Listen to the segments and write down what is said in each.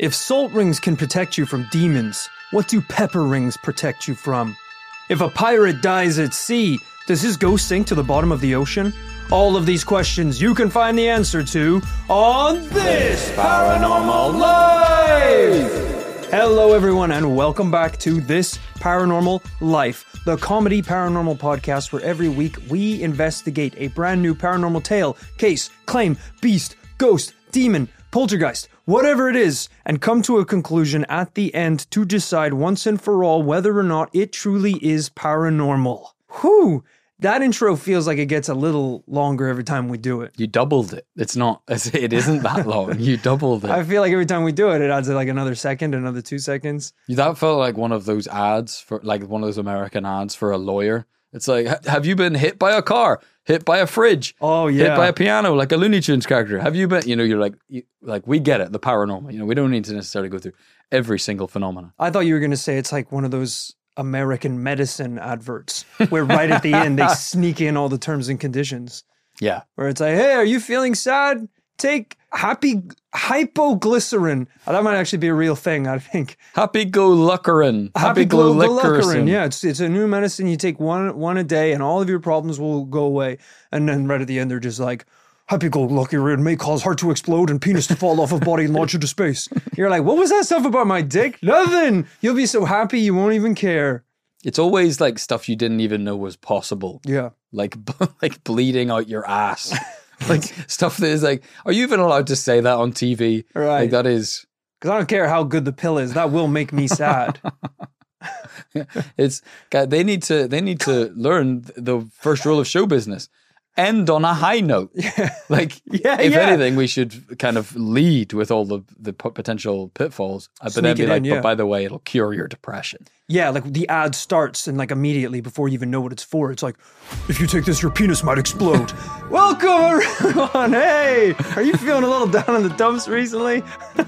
If salt rings can protect you from demons, what do pepper rings protect you from? If a pirate dies at sea, does his ghost sink to the bottom of the ocean? All of these questions you can find the answer to on This Paranormal Life! Hello everyone and welcome back to This Paranormal Life, the comedy paranormal podcast where every week we investigate a brand new paranormal tale, case, claim, beast, ghost, demon, poltergeist, whatever it is, and come to a conclusion at the end to decide once and for all whether or not it truly is paranormal. Whew! That intro feels like it gets a little longer every time we do it. You doubled it. It isn't that long. You doubled it. I feel like every time we do it, it adds like another second, another 2 seconds. That felt like one of those ads for like one of those American ads for a lawyer. It's like, have you been hit by a car? Hit by a fridge? Oh, yeah. Hit by a piano, like a Looney Tunes character? Have you been, you're like, we get it, the paranormal. We don't need to necessarily go through every single phenomenon. I thought you were going to say it's like one of those American medicine adverts where right at the end they sneak in all the terms and conditions. Yeah. Where it's like, hey, are you feeling sad? Take hypoglycerin. That might actually be a real thing, I think. Happy-go-luckerin. Happy-go-luckerin. Yeah, it's a new medicine. You take one a day and all of your problems will go away. And then right at the end, they're just like, happy-go-luckerin may cause heart to explode and penis to fall off of body and launch into space. You're like, what was that stuff about my dick? Nothing. You'll be so happy you won't even care. It's always like stuff you didn't even know was possible. Yeah. Like bleeding out your ass. Like stuff that is like, are you even allowed to say that on TV? Right. Like that is... Because I don't care how good the pill is. That will make me sad. They need to learn the first rule of show business. End on a high note. Yeah. If anything, we should kind of lead with all the potential pitfalls. But then be like, but by the way, it'll cure your depression. Yeah, like the ad starts and like immediately before you even know what it's for, it's like, if you take this, your penis might explode. Welcome everyone. Hey, are you feeling a little down in the dumps recently?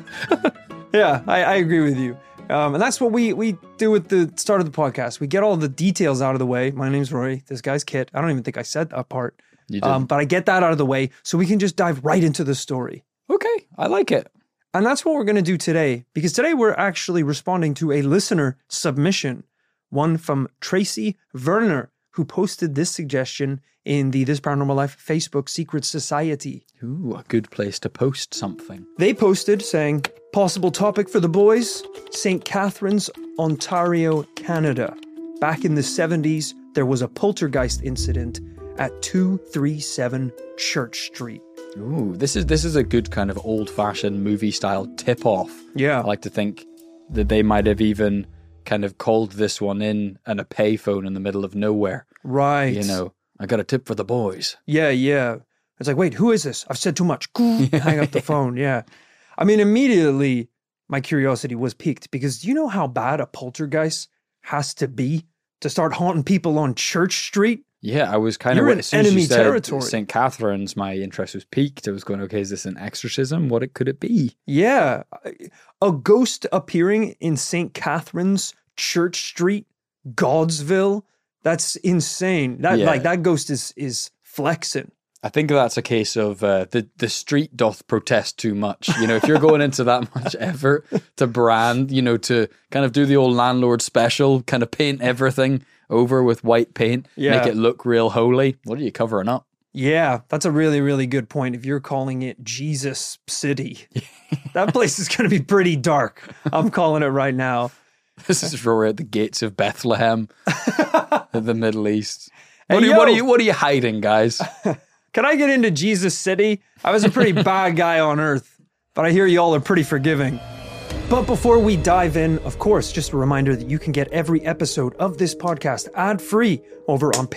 Yeah, I agree with you. And that's what we do at the start of the podcast. We get all the details out of the way. My name's Rory. This guy's Kit. I don't even think I said that part. You did. But I get that out of the way so we can just dive right into the story. Okay, I like it. And that's what we're going to do today, because today we're actually responding to a listener submission, one from Tracy Werner, who posted this suggestion in the This Paranormal Life Facebook Secret Society. Ooh, a good place to post something. They posted saying, possible topic for the boys, St. Catharines, Ontario, Canada. Back in the 70s, there was a poltergeist incident at 237 Church Street. Ooh, this is a good kind of old-fashioned movie-style tip-off. Yeah. I like to think that they might have even kind of called this one in a payphone in the middle of nowhere. Right. I got a tip for the boys. Yeah. It's like, wait, who is this? I've said too much. Hang up the phone. Yeah. I mean, immediately my curiosity was piqued because do you know how bad a poltergeist has to be to start haunting people on Church Street? Yeah, I was kind of... You're in enemy territory. St. Catherine's, my interest was piqued. I was going, okay, is this an exorcism? Could it be? Yeah. A ghost appearing in St. Catherine's, Church Street, Godsville. That's insane. That ghost is flexing. I think that's a case of the street doth protest too much. If you're going into that much effort to brand, to kind of do the old landlord special, kind of paint everything over with white paint, make it look real holy. What are you covering up? Yeah, that's a really, really good point. If you're calling it Jesus City, that place is going to be pretty dark. I'm calling it right now. This is where we're at the gates of Bethlehem, in the Middle East. What are you hiding, guys? Can I get into Jesus City? I was a pretty bad guy on earth, but I hear y'all are pretty forgiving. But before we dive in, of course, just a reminder that you can get every episode of this podcast ad-free over on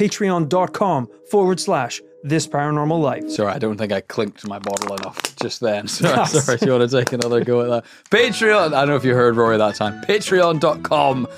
patreon.com/This Paranormal Life. Sorry, I don't think I clinked my bottle enough just then. Sorry, if you want to take another go at that. Patreon, I don't know if you heard Rory that time. Patreon.com.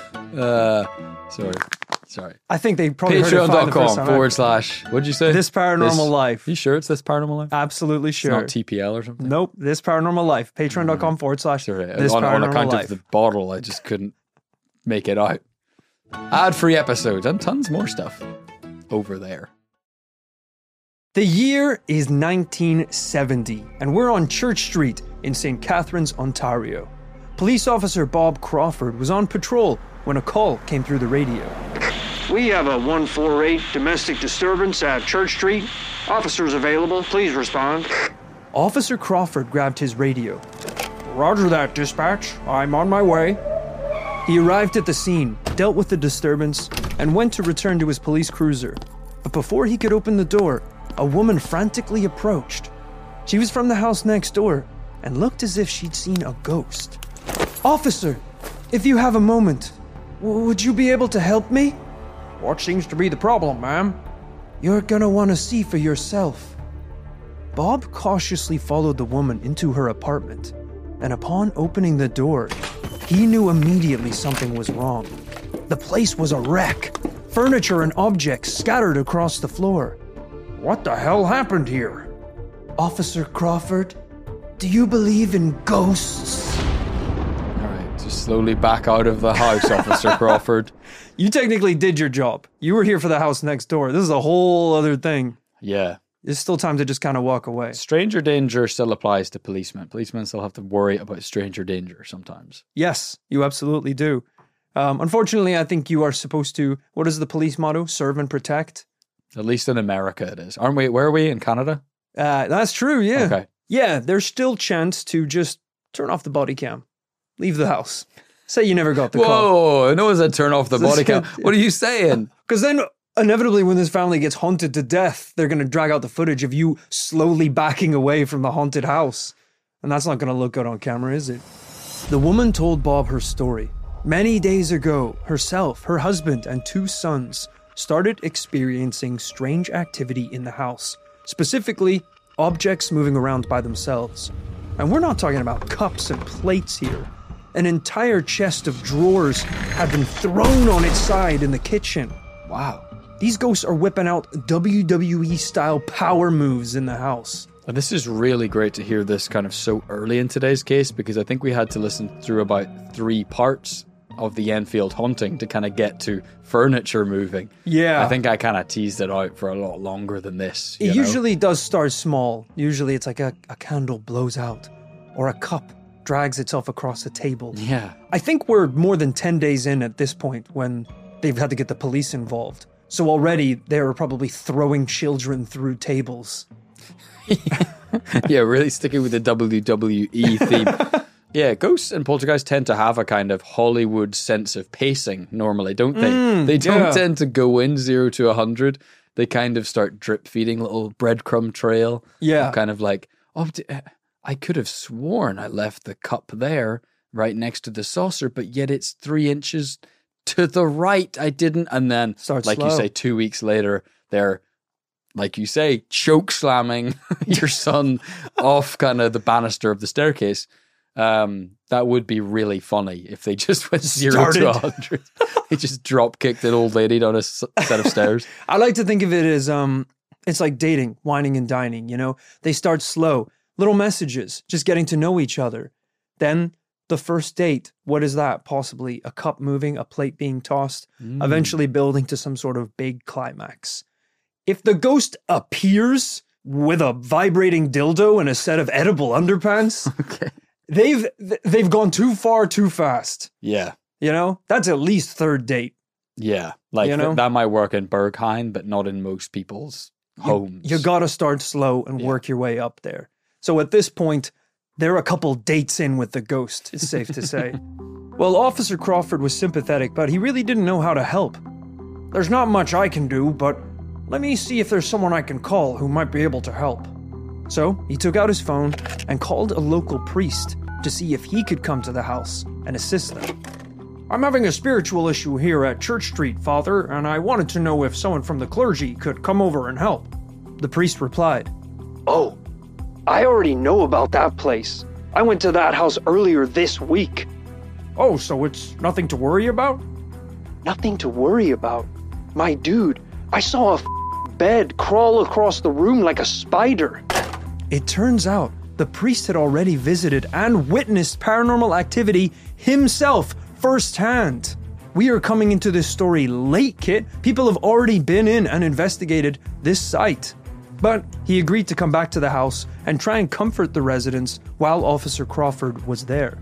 Sorry. I think they probably heard it fine the first time. Patreon.com/, what'd you say? This Paranormal Life. You sure it's This Paranormal Life? Absolutely sure. It's not TPL or something? Nope, This Paranormal Life. Patreon.com/This Paranormal On account Life. of the bottle, I just couldn't make it out. Ad-free episodes and tons more stuff over there. The year is 1970, and we're on Church Street in St. Catharines, Ontario. Police officer Bob Crawford was on patrol when a call came through the radio. We have a 148 domestic disturbance at Church Street. Officers available. Please respond. Officer Crawford grabbed his radio. Roger that, dispatch. I'm on my way. He arrived at the scene, dealt with the disturbance, and went to return to his police cruiser. But before he could open the door, a woman frantically approached. She was from the house next door and looked as if she'd seen a ghost. Officer, if you have a moment, would you be able to help me? What seems to be the problem, ma'am? You're gonna want to see for yourself. Bob cautiously followed the woman into her apartment, and upon opening the door, he knew immediately something was wrong. The place was a wreck. Furniture and objects scattered across the floor. What the hell happened here? Officer Crawford, do you believe in ghosts? Just slowly back out of the house, Officer Crawford. You technically did your job. You were here for the house next door. This is a whole other thing. Yeah. There's still time to just kind of walk away. Stranger danger still applies to policemen. Policemen still have to worry about stranger danger sometimes. Yes, you absolutely do. Unfortunately, I think you are supposed to, what is the police motto? Serve and protect? At least in America it is. Aren't we? Where are we? In Canada? That's true, yeah. Okay. Yeah, there's still chance to just turn off the body cam. Leave the house. Say you never got the call. Whoa, no one said turn off the body cam. What are you saying? Because then, inevitably, when this family gets haunted to death, they're going to drag out the footage of you slowly backing away from the haunted house. And that's not going to look good on camera, is it? The woman told Bob her story. Many days ago, herself, her husband, and 2 sons started experiencing strange activity in the house. Specifically, objects moving around by themselves. And we're not talking about cups and plates here. An entire chest of drawers had been thrown on its side in the kitchen. Wow. These ghosts are whipping out WWE-style power moves in the house. And this is really great to hear this kind of so early in today's case, because I think we had to listen through about 3 parts of the Enfield haunting to kind of get to furniture moving. Yeah. I think I kind of teased it out for a lot longer than this. It usually does start small. Usually it's like a candle blows out or a cup drags itself across a table. Yeah. I think we're more than 10 days in at this point when they've had to get the police involved. So already they were probably throwing children through tables. Yeah, really sticking with the WWE theme. Yeah, ghosts and poltergeists tend to have a kind of Hollywood sense of pacing normally, don't they? They don't tend to go in 0 to 100. They kind of start drip feeding little breadcrumb trail. Yeah. Kind of like, I could have sworn I left the cup there right next to the saucer, but yet it's 3 inches to the right. I didn't. And then, you say, 2 weeks later, they're, like you say, choke slamming your son off kind of the banister of the staircase. That would be really funny if they just went 0 to 100. They just drop kicked an old lady down a set of stairs. I like to think of it as it's like dating, whining and dining. You know, they start slow, little messages, just getting to know each other. Then the first date, what is that? Possibly a cup moving, a plate being tossed, eventually building to some sort of big climax. If the ghost appears with a vibrating dildo and a set of edible underpants, okay. They've gone too far too fast. Yeah. You know, that's at least 3rd date. Yeah. Like that might work in Berghain, but not in most people's homes. You got to start slow and work your way up there. So at this point, they're a couple dates in with the ghost, it's safe to say. Well, Officer Crawford was sympathetic, but he really didn't know how to help. There's not much I can do, but let me see if there's someone I can call who might be able to help. So he took out his phone and called a local priest to see if he could come to the house and assist them. I'm having a spiritual issue here at Church Street, Father, and I wanted to know if someone from the clergy could come over and help. The priest replied, "Oh, I already know about that place. I went to that house earlier this week." "Oh, so it's nothing to worry about?" "Nothing to worry about? My dude, I saw a bed crawl across the room like a spider." It turns out the priest had already visited and witnessed paranormal activity himself firsthand. We are coming into this story late, Kit. People have already been in and investigated this site. But he agreed to come back to the house and try and comfort the residents while Officer Crawford was there.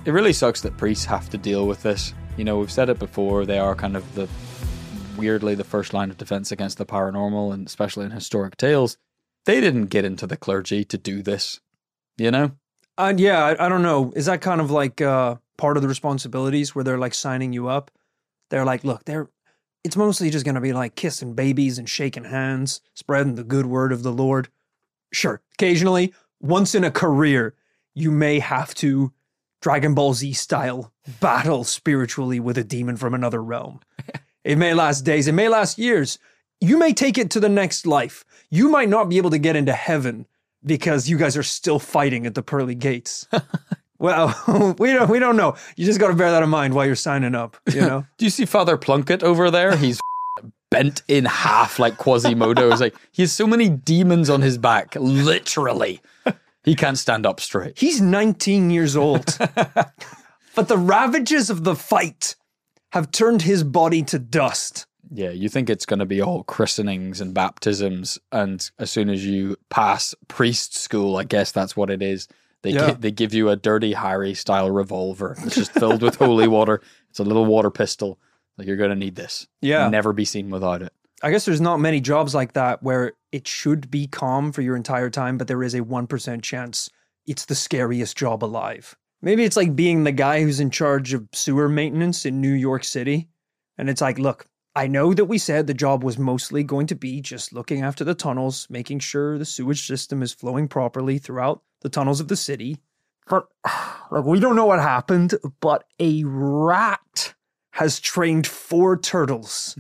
It really sucks that priests have to deal with this. You know, we've said it before, they are kind of weirdly the first line of defense against the paranormal, and especially in historic tales. They didn't get into the clergy to do this, you know? Yeah, I don't know. Is that kind of like part of the responsibilities where they're like signing you up? They're like, look, it's mostly just going to be like kissing babies and shaking hands, spreading the good word of the Lord. Sure, occasionally, once in a career, you may have to Dragon Ball Z style battle spiritually with a demon from another realm. It may last days, it may last years. You may take it to the next life. You might not be able to get into heaven because you guys are still fighting at the pearly gates. Well, we don't know. You just got to bear that in mind while you're signing up, you know? Do you see Father Plunkett over there? He's bent in half like Quasimodo. It's like, he has so many demons on his back, literally. He can't stand up straight. He's 19 years old. But the ravages of the fight have turned his body to dust. Yeah, you think it's going to be all christenings and baptisms, and as soon as you pass priest school, I guess that's what it is. They give you a Dirty Harry style revolver. It's just filled with holy water. It's a little water pistol. Like, you're going to need this. Yeah. Never be seen without it. I guess there's not many jobs like that where it should be calm for your entire time, but there is a 1% chance it's the scariest job alive. Maybe it's like being the guy who's in charge of sewer maintenance in New York City. And it's like, look, I know that we said the job was mostly going to be just looking after the tunnels, making sure the sewage system is flowing properly throughout the tunnels of the city. But like, we don't know what happened, but a rat has trained 4 turtles.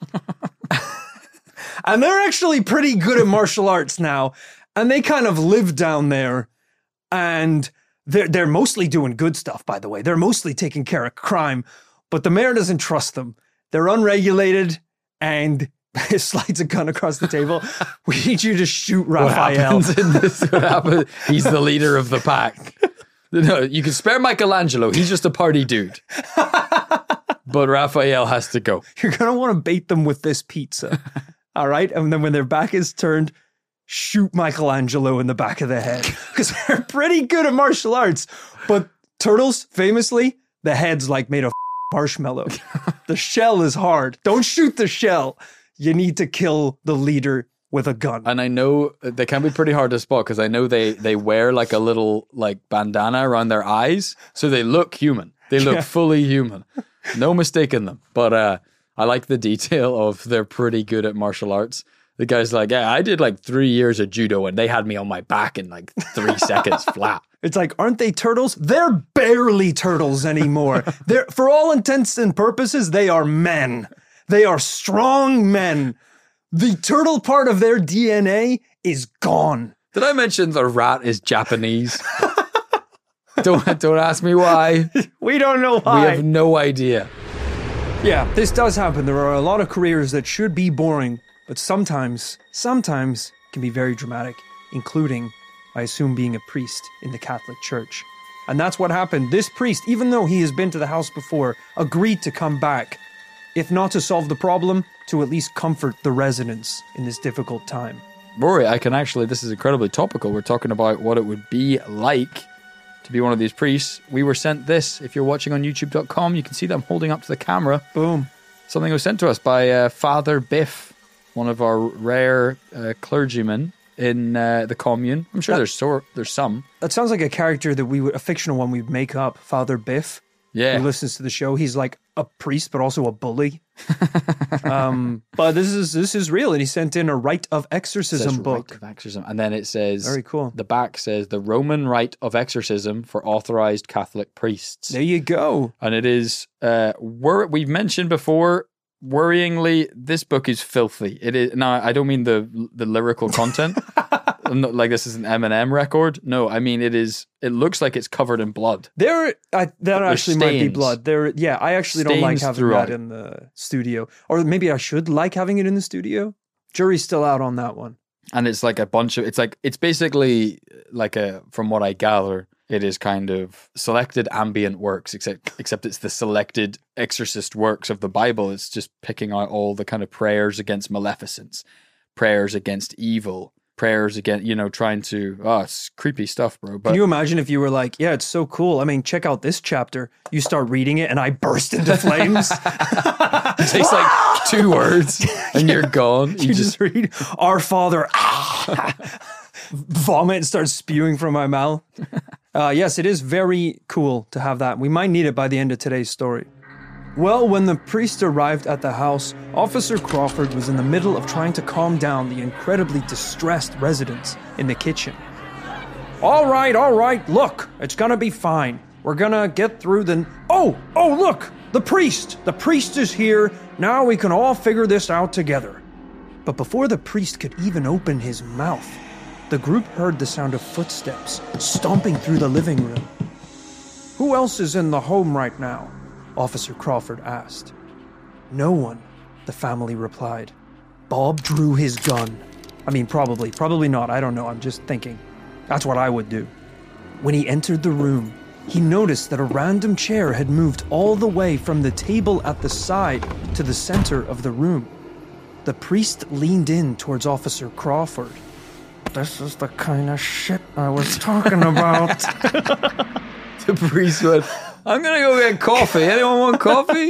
And they're actually pretty good at martial arts now. And they kind of live down there. And they're mostly doing good stuff, by the way. They're mostly taking care of crime. But the mayor doesn't trust them. They're unregulated. And he slides a gun across the table. We need you to shoot Raphael. What happens? He's the leader of the pack. No, you can spare Michelangelo. He's just a party dude. But Raphael has to go. You're going to want to bait them with this pizza. All right? And then when their back is turned, shoot Michelangelo in the back of the head. Because they're pretty good at martial arts. But turtles, famously, the head's like made of marshmallow. The shell is hard. Don't shoot the shell. You need to kill the leader with a gun. And I know they can be pretty hard to spot because I know they wear like a little like bandana around their eyes. So they look human. They look fully human. No mistaking them. But I like the detail of they're pretty good at martial arts. The guy's like, yeah, I did like 3 years of judo and they had me on my back in like 3 seconds flat. It's like, aren't they turtles? They're barely turtles anymore. They're, for all intents and purposes, they are men. They are strong men. The turtle part of their DNA is gone. Did I mention the rat is Japanese? Don't ask me why. We don't know why. We have no idea. Yeah, this does happen. There are a lot of careers that should be boring, but sometimes can be very dramatic, including, I assume, being a priest in the Catholic Church. And that's what happened. This priest, even though he has been to the house before, agreed to come back, if not to solve the problem, to at least comfort the residents in this difficult time. Rory, this is incredibly topical. We're talking about what it would be like to be one of these priests. We were sent this. If you're watching on youtube.com, you can see that I'm holding up to the camera. Boom. Something was sent to us by Father Biff, one of our rare clergymen in the commune. I'm sure there's some. That sounds like a character a fictional one we'd make up. Father Biff. Yeah. Who listens to the show. He's like a priest, but also a bully. But this is real. And he sent in a Rite of Exorcism book. Rite of Exorcism. And then it says, very cool. The back says, the Roman Rite of Exorcism for authorized Catholic priests. There you go. And it is, we've mentioned before, worryingly, this book is filthy. It is. Now, I don't mean the lyrical content. I'm not, like this is an Eminem record. No, I mean it is. It looks like it's covered in blood. That actually might be blood. I actually don't like having throughout. that in the studio, or maybe I should like having it in the studio. Jury's still out on that one. And it's like a bunch of. It's basically like from what I gather, it is kind of selected ambient works, except it's the selected exorcist works of the Bible. It's just picking out all the kind of prayers against maleficence, prayers against evil, prayers again, trying to, it's creepy stuff, bro. But can you imagine if you were like, yeah, it's so cool. I mean, check out this chapter. You start reading it and I burst into flames. it takes like 2 words and you're gone. You just read, Our Father, vomit and starts spewing from my mouth. Yes, it is very cool to have that. We might need it by the end of today's story. Well, when the priest arrived at the house, Officer Crawford was in the middle of trying to calm down the incredibly distressed residents in the kitchen. All right, look, it's gonna be fine. We're gonna get through the... Oh, look, the priest! The priest is here. Now we can all figure this out together. But before the priest could even open his mouth, the group heard the sound of footsteps stomping through the living room. Who else is in the home right now? Officer Crawford asked. No one, the family replied. Bob drew his gun. I mean, probably not. I don't know. I'm just thinking. That's what I would do. When he entered the room, he noticed that a random chair had moved all the way from the table at the side to the center of the room. The priest leaned in towards Officer Crawford. This is the kind of shit I was talking about. The priest went, I'm going to go get coffee. Anyone want coffee?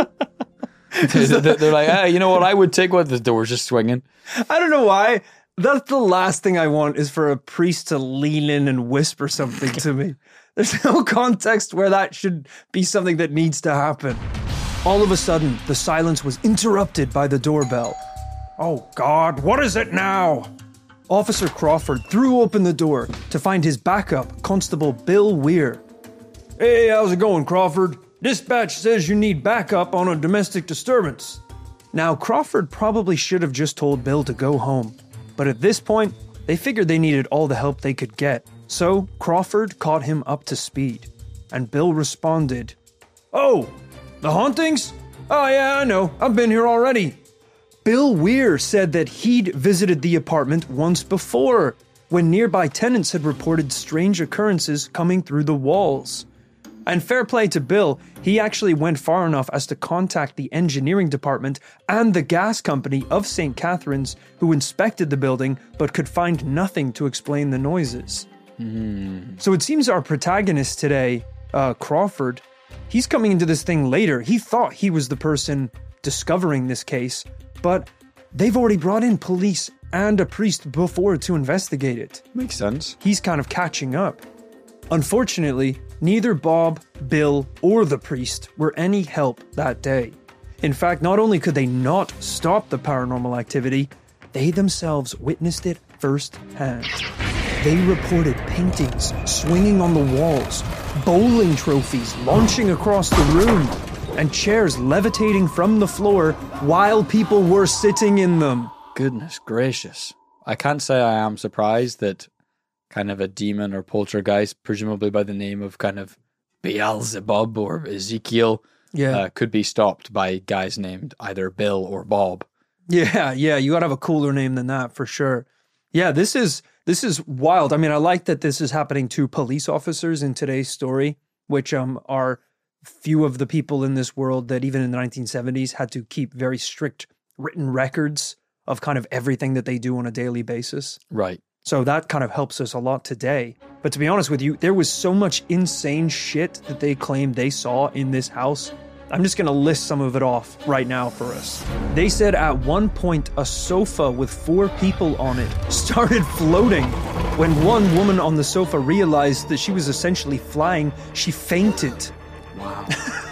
They're like, hey, you know what? I would take what the door's just swinging. I don't know why. That's the last thing I want is for a priest to lean in and whisper something to me. There's no context where that should be something that needs to happen. All of a sudden, the silence was interrupted by the doorbell. Oh God, what is it now? Officer Crawford threw open the door to find his backup, Constable Bill Weir. Hey, how's it going, Crawford? Dispatch says you need backup on a domestic disturbance. Now, Crawford probably should have just told Bill to go home, but at this point, they figured they needed all the help they could get, so Crawford caught him up to speed, and Bill responded, Oh, the hauntings? Oh yeah, I know, I've been here already. Bill Weir said that he'd visited the apartment once before, when nearby tenants had reported strange occurrences coming through the walls. And fair play to Bill, he actually went far enough as to contact the engineering department and the gas company of St. Catharines, who inspected the building but could find nothing to explain the noises. So it seems our protagonist today, Crawford, he's coming into this thing later. He thought he was the person discovering this case, but they've already brought in police and a priest before to investigate it. Makes sense. He's kind of catching up. Unfortunately, neither Bob, Bill, or the priest were any help that day. In fact, not only could they not stop the paranormal activity, they themselves witnessed it firsthand. They reported paintings swinging on the walls, bowling trophies launching across the room, and chairs levitating from the floor while people were sitting in them. Goodness gracious. I can't say I am surprised that kind of a demon or poltergeist, presumably by the name of kind of Beelzebub or Ezekiel, could be stopped by guys named either Bill or Bob. Yeah, you gotta have a cooler name than that for sure. Yeah, this is wild. I mean, I like that this is happening to police officers in today's story, which are few of the people in this world that even in the 1970s had to keep very strict written records of kind of everything that they do on a daily basis. Right. So that kind of helps us a lot today. But to be honest with you, there was so much insane shit that they claimed they saw in this house. I'm just going to list some of it off right now for us. They said at one point a sofa with 4 people on it started floating. When one woman on the sofa realized that she was essentially flying, she fainted. Wow.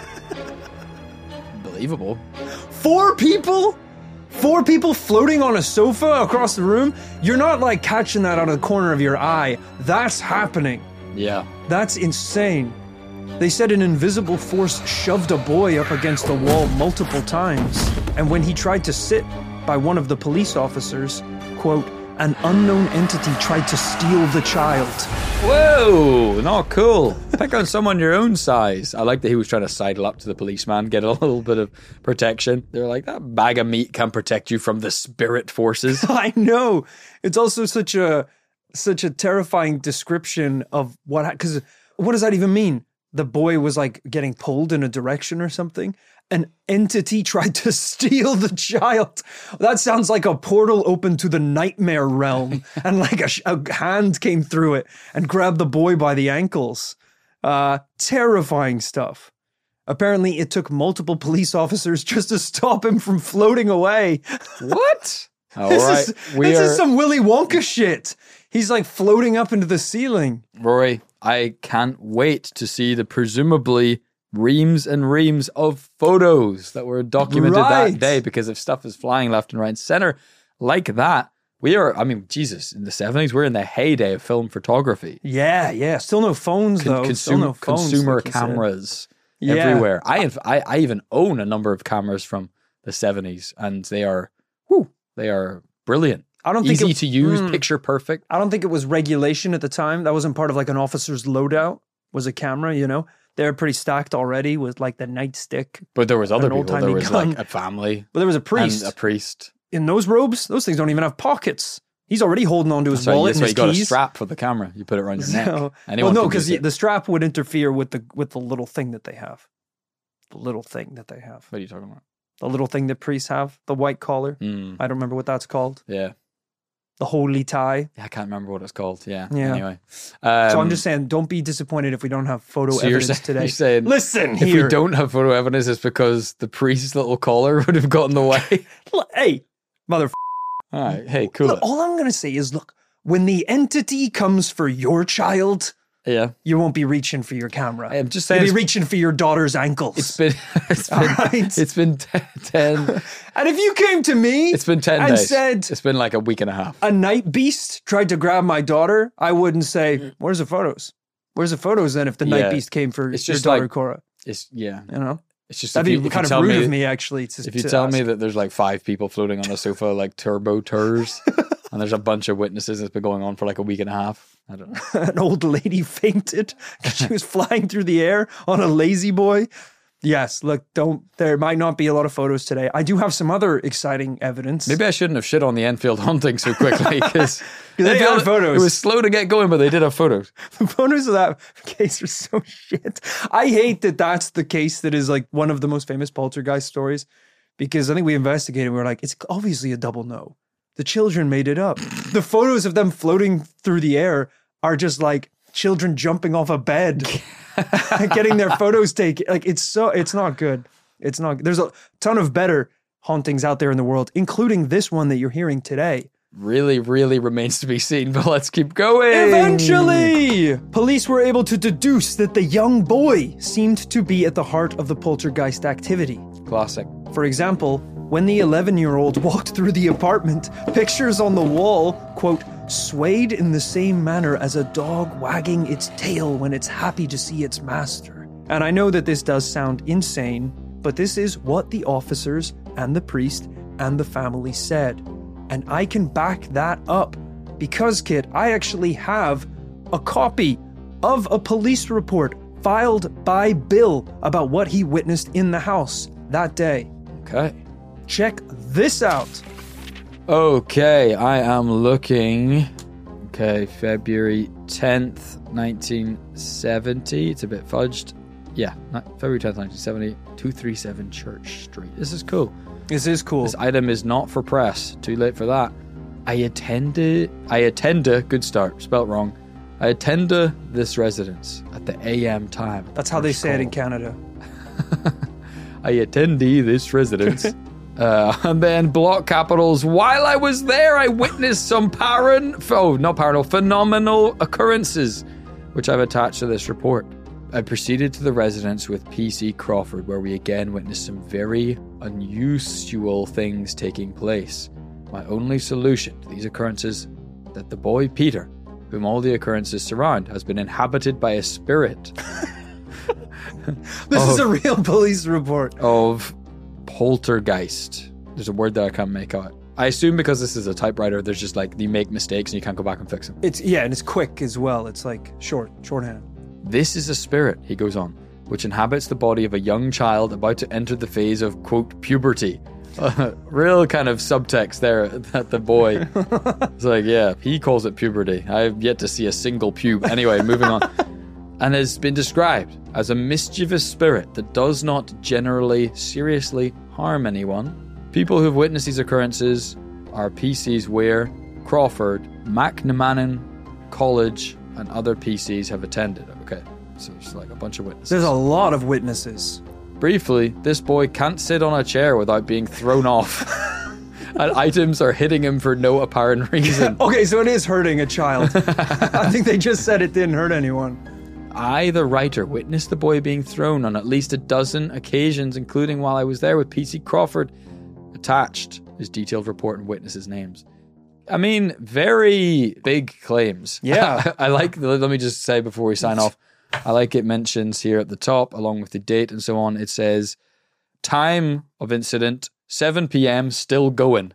Believable. 4 people? 4 people floating on a sofa across the room? You're not like catching that out of the corner of your eye. That's happening. Yeah. That's insane. They said an invisible force shoved a boy up against the wall multiple times, and when he tried to sit by one of the police officers, quote, an unknown entity tried to steal the child. Whoa, not cool. Pick on someone your own size. I like that he was trying to sidle up to the policeman, get a little bit of protection. They're like, that bag of meat can protect you from the spirit forces. I know. It's also such a terrifying description of because what does that even mean? the boy was like getting pulled in a direction or something. An entity tried to steal the child. That sounds like a portal opened to the nightmare realm, and like a hand came through it and grabbed the boy by the ankles. Terrifying stuff. Apparently, it took multiple police officers just to stop him from floating away. What? All This right. is some Willy Wonka shit. He's like floating up into the ceiling. Rory, I can't wait to see the presumably reams and reams of photos that were documented Right. that day, because if stuff is flying left and right and center like that, we are, I mean, Jesus, in the 70s, we're in the heyday of film photography. Yeah. Still no phones, though. Still no phones, consumer like you said. cameras Yeah. everywhere. I even own a number of cameras from the 70s, and they are brilliant. I don't think Easy it- to use, picture perfect. I don't think it was regulation at the time. That wasn't part of like an officer's loadout, was a camera, you know? They were pretty stacked already with like the nightstick. But there was other An people. There old-timey was gun. like a family But there was a priest. and a priest. In those robes, those things don't even have pockets. He's already holding onto his So wallet that's and why his you got a keys. strap for the camera. You put it around your neck. So- Anyone well, no, can because use it. the strap would interfere with the little thing that they have. The little thing that they have. What are you talking about? The little thing that priests have. The white collar. Mm, I don't remember what that's called. yeah. The holy tie. I can't remember what it's called. Yeah. Yeah. Anyway. So I'm just saying, don't be disappointed if we don't have photo so you're evidence saying, today. You're saying Listen if here. we don't have photo evidence, it's because the priest's little collar would have got in the way. Hey, mother. All right. Hey, cool. Look, all I'm going to say is, look, when the entity comes for your child, Yeah. you won't be reaching for your camera. I'm just You'll saying be it's- reaching for your daughter's ankles. It's been right. it's been 10 and if you came to me it's been 10 and days. said It's been like a week and a half. a night beast tried to grab my daughter, I wouldn't say, where's the photos? Where's the photos then if the Yeah. night beast came for It's your just daughter, like- Cora? It's yeah. You know? It's just That'd if be you kind of tell rude me, of me, actually. If you tell me that there's like 5 people floating on a sofa like turbo tours and there's a bunch of witnesses, it's been going on for like a week and a half. I don't know. an old lady fainted because she was flying through the air on a lazy boy. Yes, look, there might not be a lot of photos today. I do have some other exciting evidence. Maybe I shouldn't have shit on the Enfield hunting so quickly because They had photos. It was slow to get going, but they did have photos. The photos of that case are so shit. I hate that that's the case that is like one of the most famous poltergeist stories, because I think we investigated and we were like, it's obviously a double no. The children made it up. The photos of them floating through the air are just like children jumping off a bed, getting their photos taken. Like it's not good. It's not. There's a ton of better hauntings out there in the world, including this one that you're hearing today. Really, really remains to be seen, but let's keep going. Eventually, police were able to deduce that the young boy seemed to be at the heart of the poltergeist activity. Classic. For example, when the 11-year-old walked through the apartment, pictures on the wall, quote, swayed in the same manner as a dog wagging its tail when it's happy to see its master. And I know that this does sound insane, but this is what the officers and the priest and the family said. And I can back that up because, kid, I actually have a copy of a police report filed by Bill about what he witnessed in the house that day. Okay. Check this out. Okay, I am looking. Okay, February 10th, 1970. It's a bit fudged. Yeah, February 10th, 1970, 237 Church Street. This is cool. This is cool. This item is not for press. Too late for that. I attended, good start, spelt wrong. I attended this residence at the AM time. That's how they say it in Canada. I attendee this residence. And then block capitals. While I was there, I witnessed some phenomenal occurrences, which I've attached to this report. I proceeded to the residence with PC Crawford, where we again witnessed some very unusual things taking place. My only solution to these occurrences that the boy Peter, whom all the occurrences surround, has been inhabited by a spirit This is a real police report. of poltergeist. There's a word that I can't make out. I assume because this is a typewriter, there's just like you make mistakes and you can't go back and fix them. And it's quick as well. It's like shorthand. This is a spirit, he goes on, which inhabits the body of a young child about to enter the phase of, quote, puberty. Real kind of subtext there that the boy, it's like, yeah, he calls it puberty. I've yet to see a single pube. Anyway, moving on. and has been described as a mischievous spirit that does not generally seriously harm anyone. People who have witnessed these occurrences are PCs Weir, Crawford, McNamanon College, and other PCs have attended. Okay, so it's like a bunch of witnesses. There's a lot of witnesses. Briefly, this boy can't sit on a chair without being thrown off. And items are hitting him for no apparent reason. Okay, so it is hurting a child. I think they just said it didn't hurt anyone. I, the writer, witnessed the boy being thrown on at least a dozen occasions, including while I was there with PC Crawford. Attached his detailed report and witnesses' names. I mean, very big claims. Yeah. I like, let me just say before we sign off, I like it mentions here at the top, along with the date and so on, it says, time of incident, 7 p.m., still going.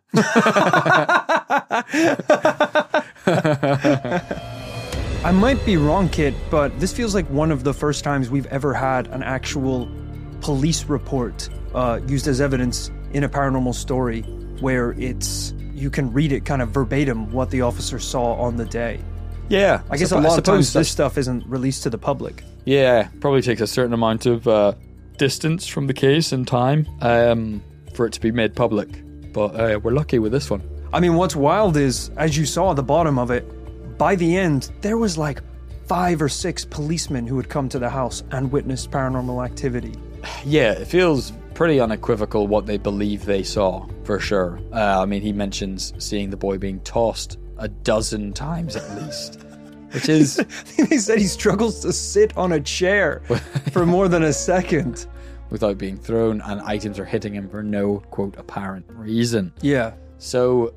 I might be wrong, Kit, but this feels like one of the first times we've ever had an actual police report used as evidence in a paranormal story where you can read it kind of verbatim what the officer saw on the day. Yeah. I guess a lot of times this stuff isn't released to the public. Yeah, probably takes a certain amount of distance from the case and time for it to be made public. But we're lucky with this one. I mean, what's wild is, as you saw at the bottom of it, by the end, there was like 5 or 6 policemen who had come to the house and witnessed paranormal activity. Yeah, it feels pretty unequivocal what they believe they saw, for sure. I mean, he mentions seeing the boy being tossed a dozen times at least, which is... They said he struggles to sit on a chair for more than a second. Without being thrown, and items are hitting him for no, quote, apparent reason. Yeah. So,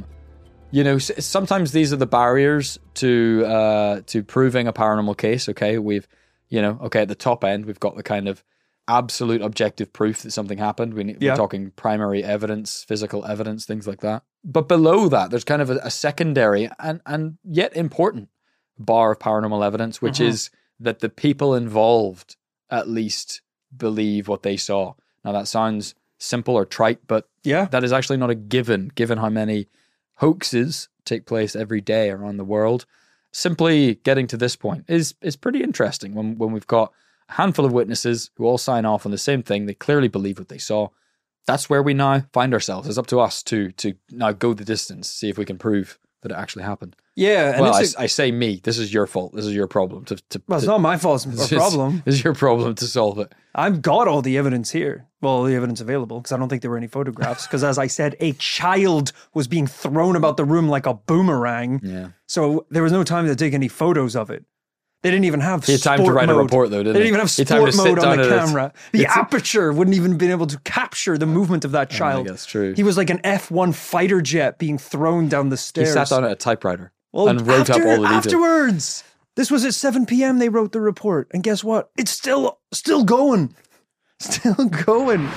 sometimes these are the barriers to proving a paranormal case, okay? At the top end, we've got the kind of absolute objective proof that something happened. We're talking primary evidence, physical evidence, things like that. But below that, there's kind of a secondary and yet important bar of paranormal evidence, which is that the people involved at least believe what they saw. Now, that sounds simple or trite, but that is actually not a given how many hoaxes take place every day around the world. Simply getting to this point is pretty interesting when we've got a handful of witnesses who all sign off on the same thing. They clearly believe what they saw. That's where we now find ourselves. It's up to us to now go the distance, see if we can prove that it actually happened. Yeah. And well, I say me. This is your fault. This is your problem. Well, it's not my fault. It's a problem. It's your problem to solve it. I've got all the evidence here. Well, the evidence available, because I don't think there were any photographs. Because as I said, a child was being thrown about the room like a boomerang. Yeah. So there was no time to take any photos of it. They didn't even have sport mode. He had time to write a report, though, didn't they? Didn't even have sport mode on the camera. The aperture wouldn't even been able to capture the movement of that child. That's true. He was like an F-1 fighter jet being thrown down the stairs. He sat down at a typewriter and wrote up all the details. Afterwards, this was at 7 p.m. they wrote the report. And guess what? It's still going. Still going.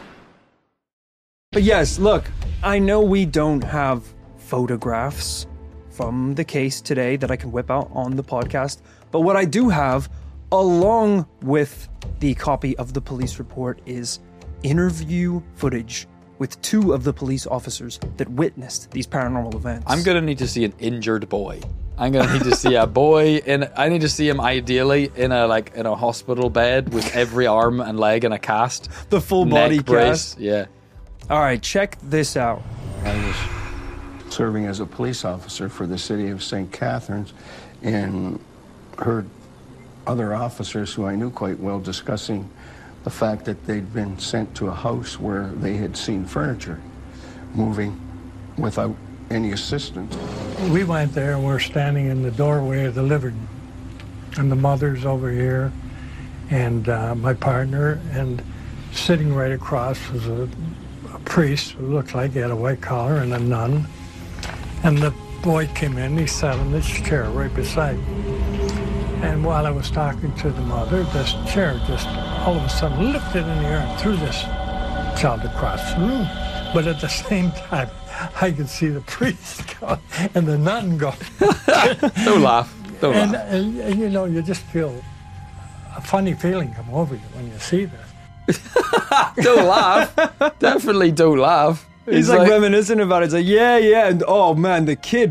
But yes, look, I know we don't have photographs from the case today that I can whip out on the podcast. But what I do have, along with the copy of the police report, is interview footage with 2 of the police officers that witnessed these paranormal events. I'm going to need to see an injured boy. I'm going to need to see a boy I need to see him ideally in a hospital bed with every arm and leg in a cast. The full body cast. Yeah. All right, check this out. I was serving as a police officer for the city of St. Catharines and heard other officers who I knew quite well discussing the fact that they'd been sent to a house where they had seen furniture moving without any assistance. We went there and we're standing in the doorway of the living room. And the mother's over here and my partner, and sitting right across was a priest who looked like he had a white collar, and a nun. And the boy came in, he sat in this chair right beside me. And while I was talking to the mother, this chair just all of a sudden lifted in the air and threw this child across the room. But at the same time, I could see the priest go and the nun go. Don't laugh. Don't laugh. And you just feel a funny feeling come over you when you see this. Don't laugh. Definitely don't laugh. He's like reminiscing about it. It's like, yeah. And oh man, the kid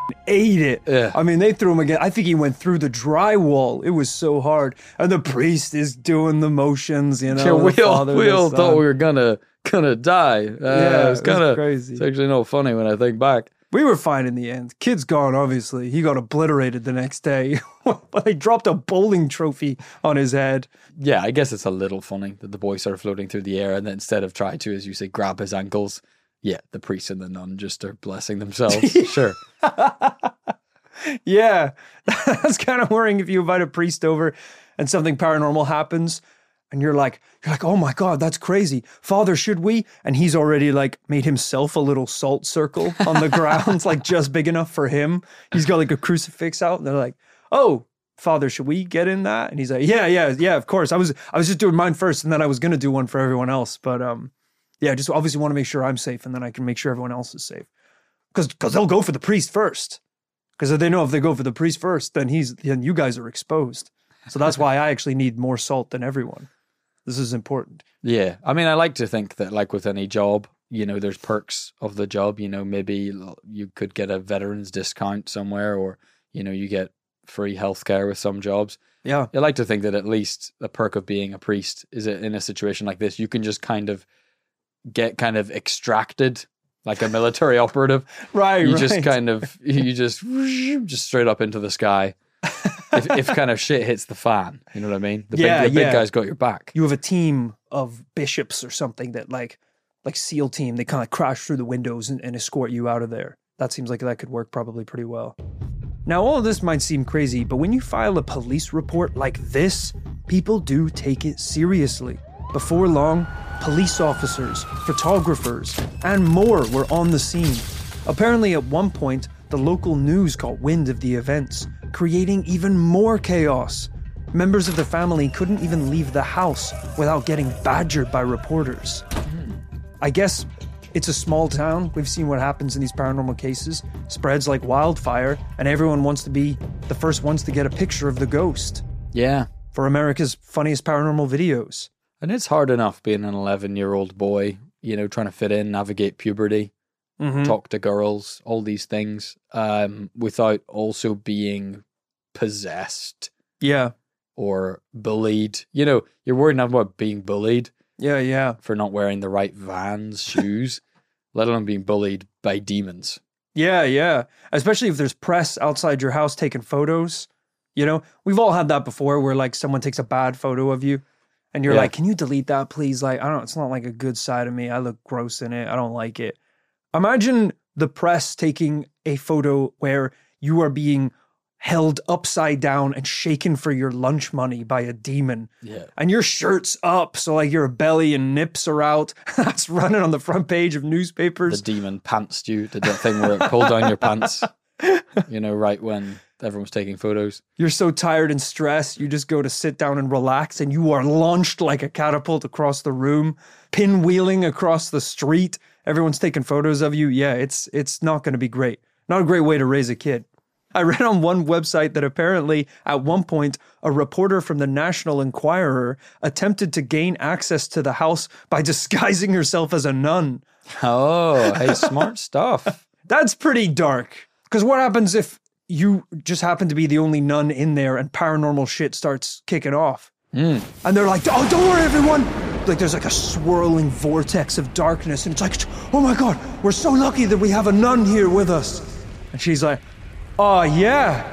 ate it. Yeah. I mean, they threw him again. I think he went through the drywall. It was so hard. And the priest is doing the motions, you know. Yeah, we the all father, the thought son. we were gonna die. Yeah, it was kind of crazy. It's actually not funny when I think back. We were fine in the end. Kid's gone, obviously. He got obliterated the next day. But they dropped a bowling trophy on his head. Yeah, I guess it's a little funny that the boy started floating through the air, and then instead of trying to, as you say, grab his ankles, yeah, the priest and the nun just are blessing themselves. Sure. Yeah, that's kind of worrying if you invite a priest over and something paranormal happens and you're like, oh my God, that's crazy. Father, should we? And he's already like made himself a little salt circle on the ground, like just big enough for him. He's got like a crucifix out. And they're like, oh, Father, should we get in that? And he's like, yeah, of course. I was just doing mine first, and then I was going to do one for everyone else. But yeah, just obviously want to make sure I'm safe, and then I can make sure everyone else is safe. Because they'll go for the priest first. Because they know if they go for the priest first, then you guys are exposed. So that's why I actually need more salt than everyone. This is important. Yeah. I mean, I like to think that, like with any job, you know, there's perks of the job. You know, maybe you could get a veterans discount somewhere, or, you know, you get free healthcare with some jobs. Yeah. I like to think that at least the perk of being a priest is that in a situation like this, you can just kind of get kind of extracted like a military operative. Right. You just kind of, you just straight up into the sky. If kind of shit hits the fan, you know what I mean? The big guy's got your back. You have a team of bishops or something that like SEAL team, they kind of crash through the windows and escort you out of there. That seems like that could work probably pretty well. Now, all of this might seem crazy, but when you file a police report like this, people do take it seriously. Before long, police officers, photographers, and more were on the scene. Apparently, at one point, the local news caught wind of the events, creating even more chaos. Members of the family couldn't even leave the house without getting badgered by reporters. I guess it's a small town. We've seen what happens in these paranormal cases. Spreads like wildfire, and everyone wants to be the first ones to get a picture of the ghost. Yeah. For America's funniest paranormal videos. And it's hard enough being an 11-year-old boy, you know, trying to fit in, navigate puberty, talk to girls, all these things, without also being possessed. Yeah. Or bullied. You know, you're worried enough about being bullied. Yeah. For not wearing the right Vans shoes, let alone being bullied by demons. Yeah. Especially if there's press outside your house taking photos. You know, we've all had that before where like someone takes a bad photo of you and you're like, can you delete that, please? Like, it's not like a good side of me. I look gross in it. I don't like it. Imagine the press taking a photo where you are being held upside down and shaken for your lunch money by a demon. Yeah. And your shirt's up, so like your belly and nips are out. That's running on the front page of newspapers. The demon pantsed you, did that thing where it pulled down your pants, you know, right when everyone's taking photos. You're so tired and stressed, you just go to sit down and relax, and you are launched like a catapult across the room, pinwheeling across the street. Everyone's taking photos of you. Yeah, it's not going to be great. Not a great way to raise a kid. I read on one website that apparently at one point a reporter from the National Enquirer attempted to gain access to the house by disguising herself as a nun. Oh, hey, smart stuff. That's pretty dark. Because what happens if you just happen to be the only nun in there and paranormal shit starts kicking off? And they're like, oh, don't worry, everyone. Like there's like a swirling vortex of darkness and it's like, oh my God, we're so lucky that we have a nun here with us. And she's like, oh, yeah.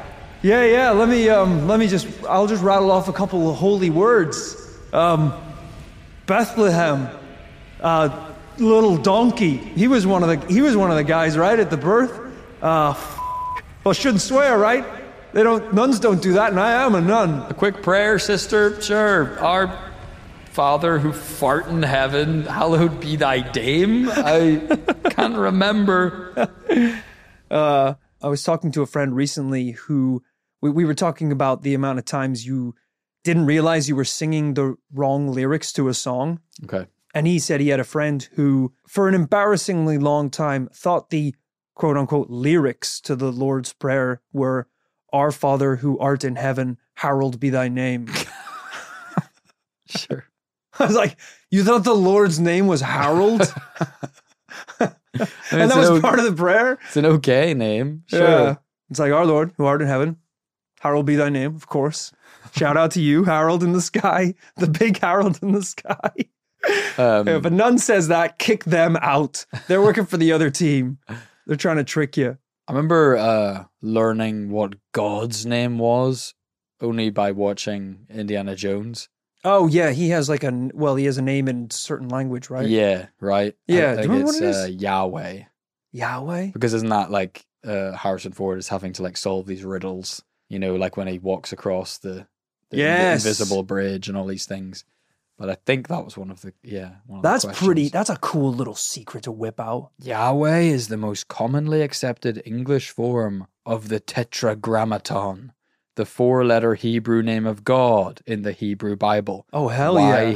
I'll just rattle off a couple of holy words. Bethlehem, little donkey. He was one of the guys, right, at the birth. Well, shouldn't swear, right? Nuns don't do that, and I am a nun. A quick prayer, sister. Sure. Our Father who fart in heaven, hallowed be thy name. I can't remember. I was talking to a friend recently who we were talking about the amount of times you didn't realize you were singing the wrong lyrics to a song. Okay. And he said he had a friend who, for an embarrassingly long time, thought the quote unquote lyrics to the Lord's Prayer were, Our Father who art in heaven, hallowed be thy name. Sure. I was like, you thought the Lord's name was Harold? I mean, and that was part of the prayer? It's an okay name. Sure. Yeah. It's like, our Lord, who art in heaven, hallowed be thy name, of course. Shout out to you, Harold in the sky, the big Harold in the sky. If a nun says that, kick them out. They're working for the other team. They're trying to trick you. I remember learning what God's name was only by watching Indiana Jones. Oh, yeah, he has like he has a name in certain language, right? Yeah, right. Yeah, I do you think remember it's what it is? Yahweh. Yahweh? Because isn't that like Harrison Ford is having to like solve these riddles, you know, like when he walks across the Yes. invisible bridge and all these things. But I think that was one of the That's questions. that's a cool little secret to whip out. Yahweh is the most commonly accepted English form of the Tetragrammaton, the 4-letter Hebrew name of God in the Hebrew Bible. Oh, hell yeah.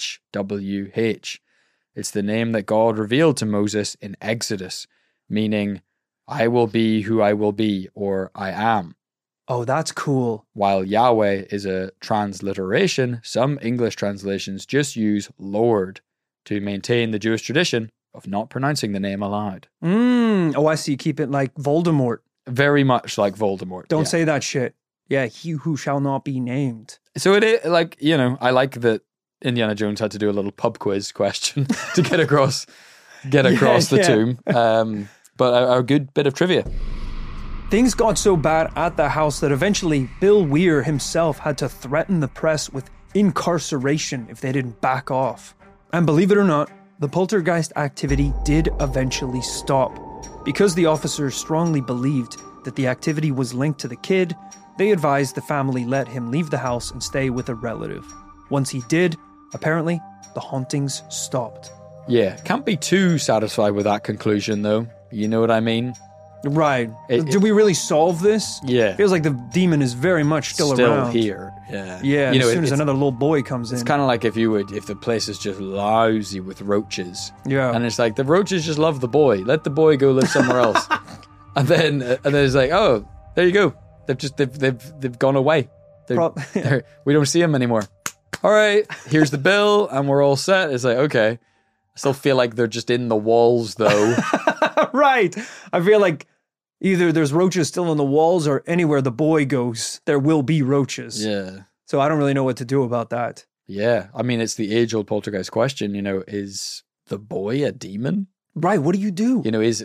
YHWH. It's the name that God revealed to Moses in Exodus, meaning, I will be who I will be, or I am. Oh, that's cool. While Yahweh is a transliteration, some English translations just use Lord to maintain the Jewish tradition of not pronouncing the name aloud. Oh, I see. Keep it like Voldemort. Very much like Voldemort. Don't yeah. say that shit. Yeah, he who shall not be named. So it is like, you know, I like that Indiana Jones had to do a little pub quiz question to get across the tomb. But a good bit of trivia. Things got so bad at the house that eventually Bill Weir himself had to threaten the press with incarceration if they didn't back off. And believe it or not, the poltergeist activity did eventually stop. Because the officers strongly believed that the activity was linked to the kid, they advised the family let him leave the house and stay with a relative. Once he did, apparently, the hauntings stopped. Yeah, can't be too satisfied with that conclusion, though. You know what I mean? Right. Did we really solve this? Yeah. Feels like the demon is very much still around. here. Yeah. Yeah, You know, as soon as it's another little boy comes in. It's kind of like if the place is just lousy with roaches. Yeah. And it's like, the roaches just love the boy. Let the boy go live somewhere else. and then it's like, oh, there you go. They've gone away. We don't see them anymore. All right, here's the bill, and we're all set. It's like, okay. I still feel like they're just in the walls, though. Right. I feel like either there's roaches still in the walls or anywhere the boy goes, there will be roaches. Yeah. So I don't really know what to do about that. Yeah. I mean, it's the age-old poltergeist question, you know, is the boy a demon? Right. What do you do? You know, is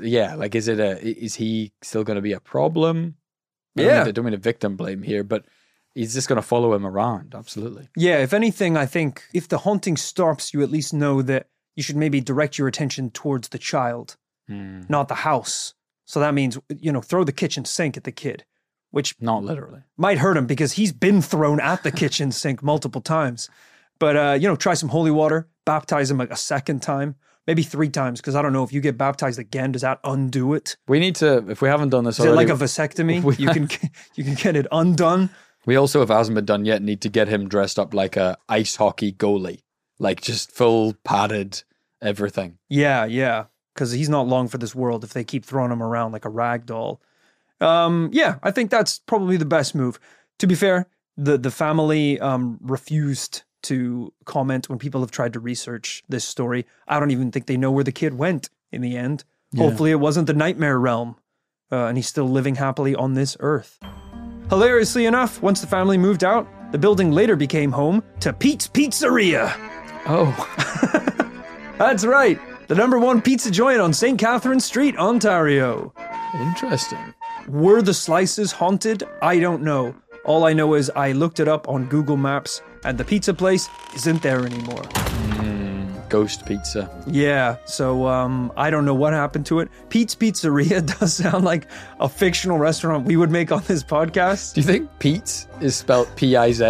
he still going to be a problem? Yeah. I don't mean to victim blame here, but he's just going to follow him around. Absolutely. Yeah. If anything, I think if the haunting stops, you at least know that you should maybe direct your attention towards the child, not the house. So that means, you know, throw the kitchen sink at the kid, which not literally might hurt him because he's been thrown at the kitchen sink multiple times. But, you know, try some holy water, baptize him like a second time, maybe 3 times. Because I don't know if you get baptized again, does that undo it? We need to, if we haven't done this Is already. it like a vasectomy? You can get it undone. We also, if it hasn't been done yet, need to get him dressed up like a ice hockey goalie. Like just full padded everything. Yeah. Because he's not long for this world if they keep throwing him around like a rag doll. Yeah, I think that's probably the best move. To be fair, the family refused to comment when people have tried to research this story. I don't even think they know where the kid went in the end. Yeah. Hopefully it wasn't the nightmare realm. And he's still living happily on this earth. Hilariously enough, once the family moved out, the building later became home to Pete's Pizzeria. Oh. That's right. The #1 pizza joint on St. Catherine Street, Ontario. Interesting. Were the slices haunted? I don't know. All I know is I looked it up on Google Maps, and the pizza place isn't there anymore. Ghost pizza. Yeah, so I don't know what happened to it. Pete's Pizzeria does sound like a fictional restaurant we would make on this podcast. Do you think Pete's is spelled P-I-Z?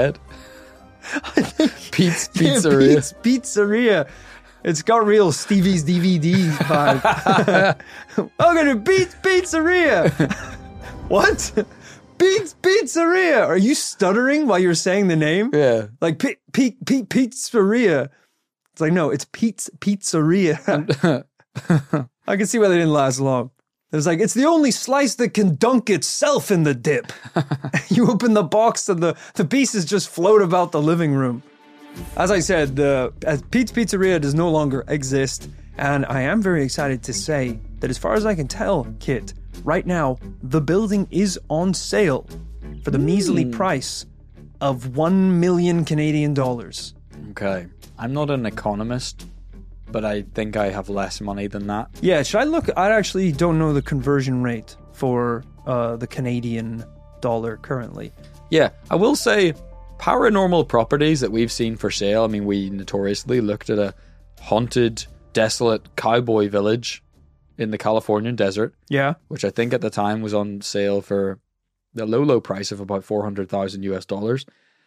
Pete's Pizzeria. Yeah, Pete's Pizzeria. It's got real Stevie's DVD vibe. Welcome to Pete's Pizzeria. What? Pete's Pizzeria. Are you stuttering while you're saying the name? Yeah. Like Pizzeria. It's like, no, it's Pete's Pizzeria. I can see why they didn't last long. It's like, it's the only slice that can dunk itself in the dip. You open the box and the pieces just float about the living room. As I said, Pete's Pizzeria does no longer exist, and I am very excited to say that as far as I can tell, Kit, right now, the building is on sale for the measly price of 1 million Canadian dollars. Okay. I'm not an economist, but I think I have less money than that. Yeah, should I look? I actually don't know the conversion rate for the Canadian dollar currently. Yeah, I will say paranormal properties that we've seen for sale. I mean, we notoriously looked at a haunted, desolate cowboy village in the Californian desert, Yeah. which I think at the time was on sale for the low price of about $400,000 US.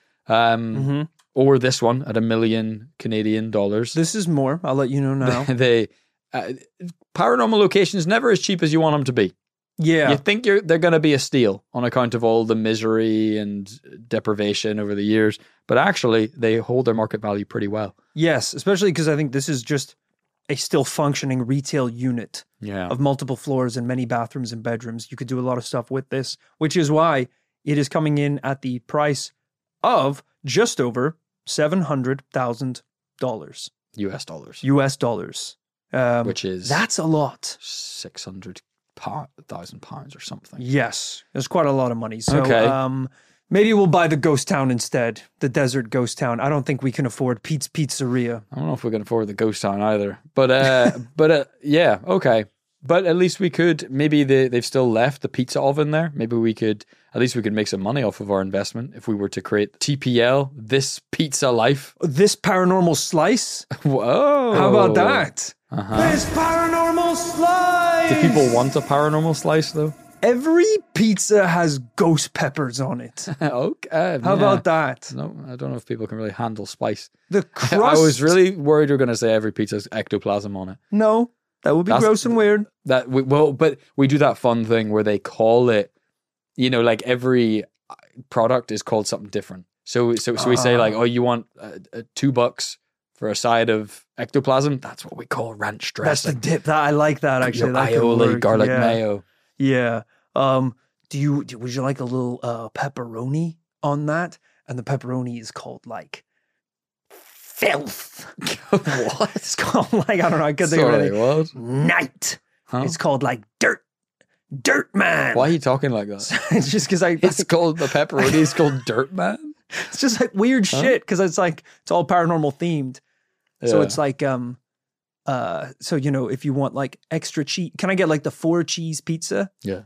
Or this one at $1 million Canadian dollars. This is more. I'll let you know now. They paranormal locations never as cheap as you want them to be. Yeah. You think they're going to be a steal on account of all the misery and deprivation over the years, but actually they hold their market value pretty well. Yes, especially because I think this is just a still functioning retail unit Yeah. of multiple floors and many bathrooms and bedrooms. You could do a lot of stuff with this, which is why it is coming in at the price of just over $700,000 US dollars, US dollars. which is That's a lot. £600,000 or something. Yes, it's quite a lot of money. So Okay. maybe we'll buy the ghost town instead, the desert ghost town. I don't think we can afford Pete's Pizzeria. I don't know if we can afford the ghost town either, but yeah, okay. But at least we could, maybe they've still left the pizza oven there. Maybe we could make some money off of our investment if we were to create TPL, This Pizza Life. This paranormal slice? Whoa. How about that? Uh-huh. This paranormal slice! Do people want a paranormal slice though? Every pizza has ghost peppers on it. Okay. How about that? No, I don't know if people can really handle spice. The crust. I was really worried you were going to say every pizza has ectoplasm on it. No, that would be gross and weird. But we do that fun thing where they call it, like every product is called something different. So we say like, oh, you want $2 for a side of ectoplasm? That's what we call ranch That's dressing. the dip. That I like that actually. Your That could aioli, work. garlic Yeah. mayo. Yeah. Would you like a little pepperoni on that? And the pepperoni is called like filth. What? It's called like, I don't know. I could think of Sorry, anything. what? Night. Huh? It's called like dirt man. Why are you talking like that? It's just because It's called the pepperoni. It's called Dirt Man. it's just like weird shit because it's like it's all paranormal themed. So Yeah. it's like so if you want like extra cheese, can I get like the 4 cheese pizza? Yeah.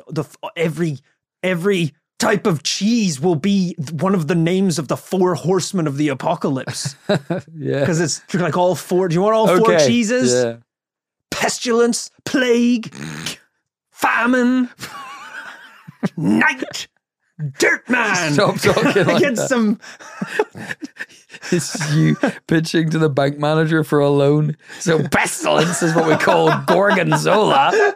Every type of cheese will be one of the names of the 4 horsemen of the apocalypse Yeah. because it's like all 4. Do you want all 4 cheeses? Yeah. Pestilence, plague, famine, night, dirt man. Stop talking like Get that. some. It's you pitching to the bank manager for a loan. So pestilence is what we call gorgonzola.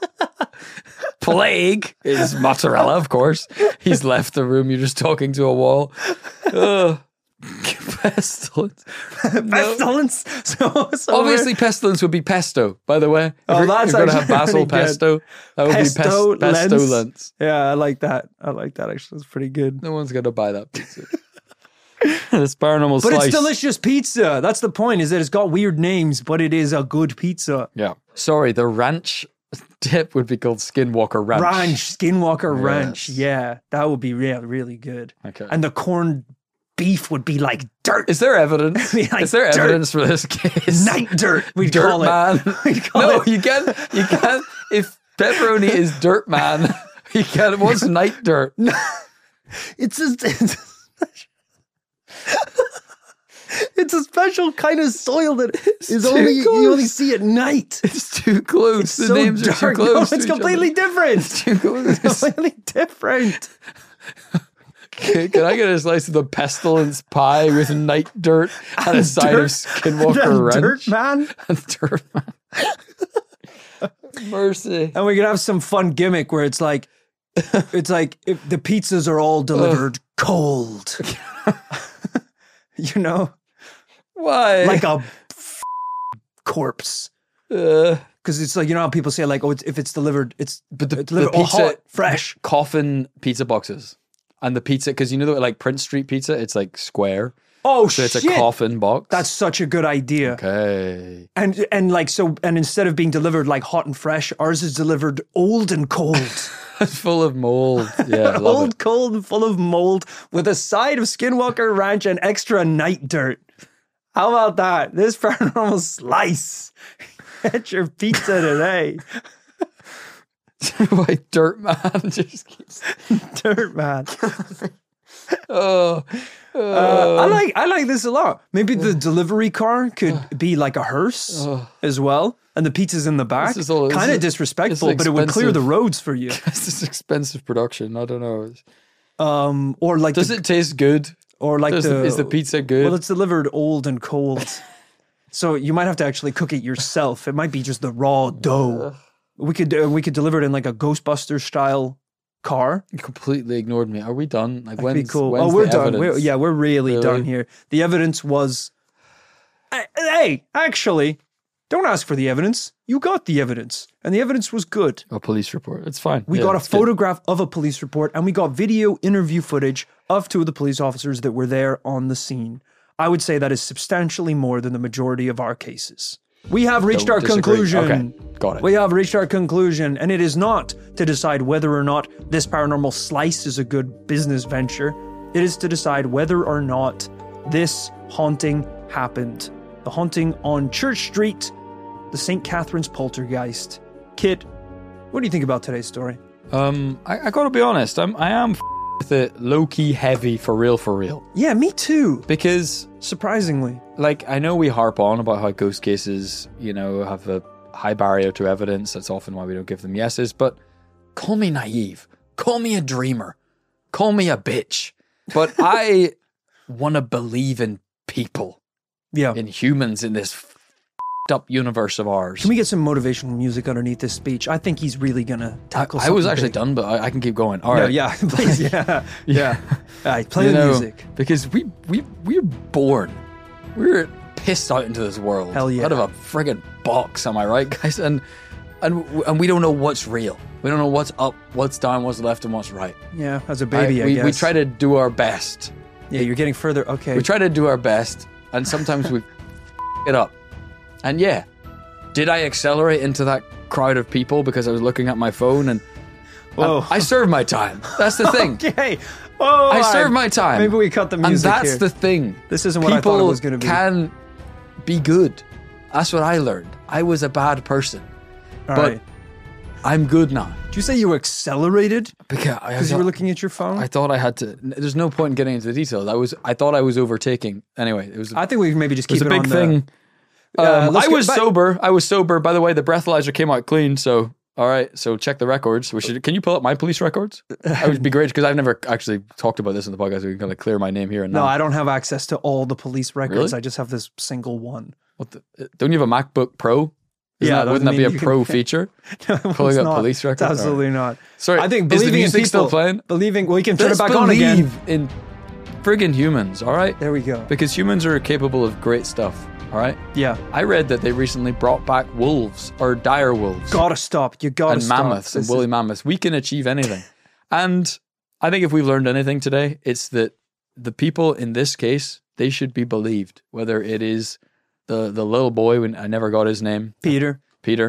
Plague is mozzarella, of course. He's left the room. You're just talking to a wall. Ugh. Pestilence. Pestilence. So Obviously, pestilence would be pesto, by the way. Oh, that's you're going to have actually basil pretty good. pesto. That would Pesto-lence. be pestilence. Yeah, I like that. Actually, it's pretty good. No one's going to buy that pizza. This paranormal But slice. it's delicious pizza. That's the point, is that it's got weird names, but it is a good pizza. Yeah. Sorry, the ranch dip would be called Skinwalker Ranch. Skinwalker Yes. Ranch. Yeah, that would be really good. Okay. And the corned beef would be like dirt. Is there evidence? Be like Is there dirt. evidence for this case? Night dirt, we'd Dirt call man. it. We'd call No, it. you can't. If pepperoni is dirt man, you can't. What's night dirt? It's it's a special kind of soil that is too only close. you only see at night. It's too close. It's The so names dark. are too close. No, to it's each completely other. different. Too close. It's completely different. Can I get a slice of the pestilence pie with night dirt and a side of Skinwalker That Ranch? dirt man. Dirt man. Mercy. And we could have some fun gimmick where it's like if the pizzas are all delivered cold. Why? Like a corpse. Because it's like, how people say like, oh, if it's delivered, it's delivered hot, fresh. coffin pizza boxes. And the pizza, because like Prince Street pizza, it's like square. Oh, So shit. it's a coffin box. That's such a good idea. okay. And like, so, and instead of being delivered like hot and fresh, ours is delivered old and cold. It's full of mold. Yeah, I love Old, it. cold, and full of mold with a side of Skinwalker Ranch and extra night dirt. How about that? This paranormal slice. Get your pizza today. My dirt man just keeps. Dirt man. Oh, I like this a lot. Maybe the delivery car could be like a hearse as well, and the pizza's in the back. This is all- Kind of this is- disrespectful, it's but it would clear the expensive. roads for you. this is expensive production. I don't know. Or like, Does it taste good? or like Is the pizza good? Well, it's delivered old and cold, so you might have to actually cook it yourself. It might be just the raw dough. We could deliver it in like a Ghostbusters style car. You completely ignored me. Are we done? Like, That'd be when's, cool. when's Oh, we're the done. evidence? We're really Really? done here. The evidence was. Hey, actually, don't ask for the evidence. You got the evidence, and the evidence was good. A police report. It's fine. We Yeah, got a it's good. photograph of a police report, and we got video interview footage of 2 of the police officers that were there on the scene. I would say that is substantially more than the majority of our cases. We have reached Don't our disagree. conclusion. Okay, got it. We have reached our conclusion, and it is not to decide whether or not this paranormal slice is a good business venture. It is to decide whether or not this haunting happened. The haunting on Church Street, the St. Catherine's poltergeist. Kit, what do you think about today's story? I gotta be honest. I am with it low-key heavy for real. Yeah, me too. Because, Surprisingly. like, I know we harp on about how ghost cases, you know, have a high barrier to evidence. That's often why we don't give them yeses. But call me naive. Call me a dreamer. Call me a bitch. But I want to believe in people, Yeah. in humans, in this up universe of ours. Can we get some motivational music underneath this speech? I think he's really gonna tackle I was something actually big. done, but I can keep going. All No, right. yeah, please, yeah. All right, play You the know, music. Because we're born. We're pissed out into this world. Hell yeah. Out of a friggin' box, am I right, guys? And we don't know what's real. We don't know what's up, what's down, what's left, and what's right. Yeah, as a baby, I we, guess. we try to do our best. Yeah, you're getting further. Okay. We try to do our best, and sometimes we it up. And yeah, did I accelerate into that crowd of people because I was looking at my phone and Whoa. I served my time. That's the thing. Okay. Oh, I served my time. Maybe we cut the And music that's here. the thing. This isn't what I thought it was gonna be. People can be good. That's what I learned. I was a bad person, All but right. I'm good now. Did you say you accelerated Because you were looking at your phone? I thought I had to. There's no point in getting into the details. I thought I was overtaking. Anyway, it was. I think we can maybe just It was keep a it big on thing. let's I get was back- sober. I was sober. By the way, the breathalyzer came out clean. So, all right. So check the records. Can you pull up my police records? That would be great because I've never actually talked about this in the podcast. So we can kind of clear my name here and No, now. I don't have access to all the police records. Really? I just have this single one. Don't you have a MacBook Pro? Yeah, wouldn't that be a pro feature? Pulling It's up not. police records? It's absolutely not. Sorry, I think is the believing in music people, still playing? Well, we can turn Let's it back on again. believe in friggin' humans. All right, There we go. because humans are capable of great stuff. All right. Yeah. I read that they recently brought back wolves or dire wolves. Gotta stop. You gotta and stop. mammoths and This woolly is- mammoths. We can achieve anything. And I think if we've learned anything today, it's that the people in this case, they should be believed. Whether it is the little boy, when I never got his name, Peter.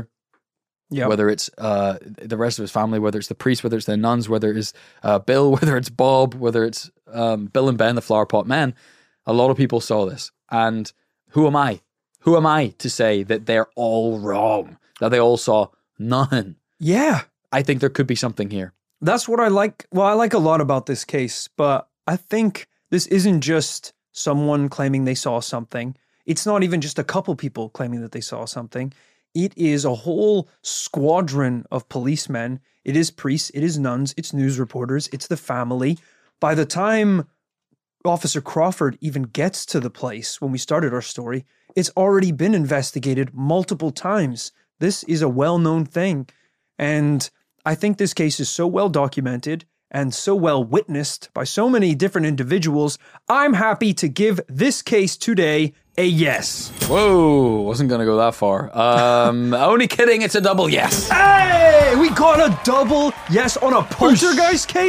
Yeah. whether it's the rest of his family, whether it's the priest, whether it's the nuns, whether it's Bill, whether it's Bob, whether it's Bill and Ben, the flower pot men, a lot of people saw this. And who am I? Who am I to say that they're all wrong? That they all saw none? Yeah. I think there could be something here. That's what I like. Well, I like a lot about this case, but I think this isn't just someone claiming they saw something. It's not even just a couple people claiming that they saw something. It is a whole squadron of policemen. It is priests, it is nuns, it's news reporters, it's the family. By the time Officer Crawford even gets to the place when we started our story, it's already been investigated multiple times. This is a well-known thing. And I think this case is so well documented and so well witnessed by so many different individuals. I'm happy to give this case today a yes. Whoa, wasn't going to go that far. Only kidding, it's a double yes. Hey, we got a double yes on a poltergeist case?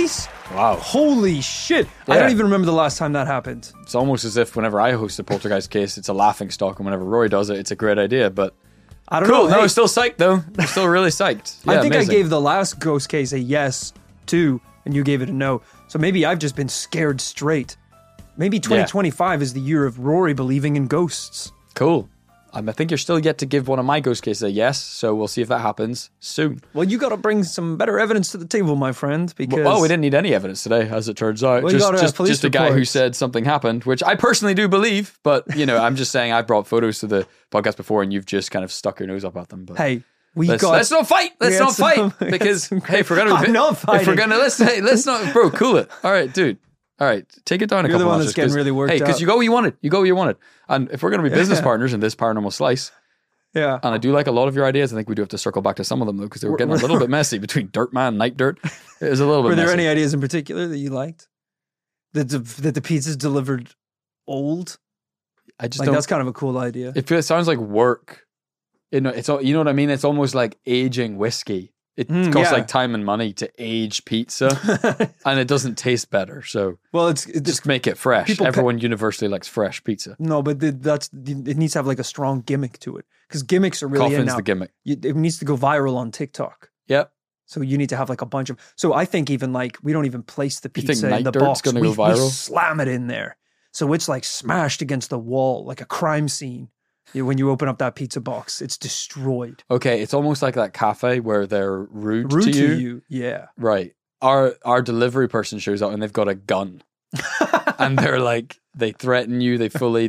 Wow. Holy shit. I Yeah. don't even remember the last time that happened. It's almost as if whenever I host a poltergeist case, it's a laughing stock, and whenever Rory does it, it's a great idea. But I don't cool. know. No, Hey, I'm still psyched though. I'm still really psyched. Yeah, I think amazing. I gave the last ghost case a yes too, and you gave it a no. So maybe I've just been scared straight. Maybe 2025 is the year of Rory believing in ghosts. Cool. I think you're still yet to give one of my ghost cases a yes, so we'll see if that happens soon. Well, you got to bring some better evidence to the table, my friend, because Well, we didn't need any evidence today, as it turns out. Well, you got police just a guy who reports. said something happened, which I personally do believe. But I'm just saying I brought photos to the podcast before, and you've just kind of stuck your nose up at them. But hey, let's not fight. Let's had not fight some- we had because some hey, if we're gonna I'm not if we're fighting. gonna let's not, bro, cool it. All right, dude. All right, take it down a You're the couple one notches. that's getting 'cause- really worked Hey, because up. you got what you wanted. You got what you wanted. And if we're gonna be business partners in this paranormal slice. Yeah. And I do like a lot of your ideas. I think we do have to circle back to some of them though, because they were getting a little bit messy between Dirt Man, Night Dirt. It was a little bit Were there messy. any ideas in particular that you liked? That the pizza's delivered old? I just Like, don't. that's kind of a cool idea. It sounds like work. You know what I mean. It's almost like aging whiskey. It costs yeah. like time and money to age pizza, and it doesn't taste better. So Well, it's just make it fresh. people Everyone universally likes fresh pizza. no, but it needs to have like a strong gimmick to it because gimmicks are really in Coffin's now. the gimmick. It needs to go viral on TikTok. Yep. So you need to have like a bunch of. So I think even like we don't even place the You think pizza in Night the Dirt's box. gonna we, go viral? we slam it in there, so it's like smashed against the wall like a crime scene. When you open up that pizza box, it's destroyed. Okay, it's almost like that cafe where they're rude Rude to you. yeah. Right. Our delivery person shows up and they've got a gun. And they're like, they threaten you,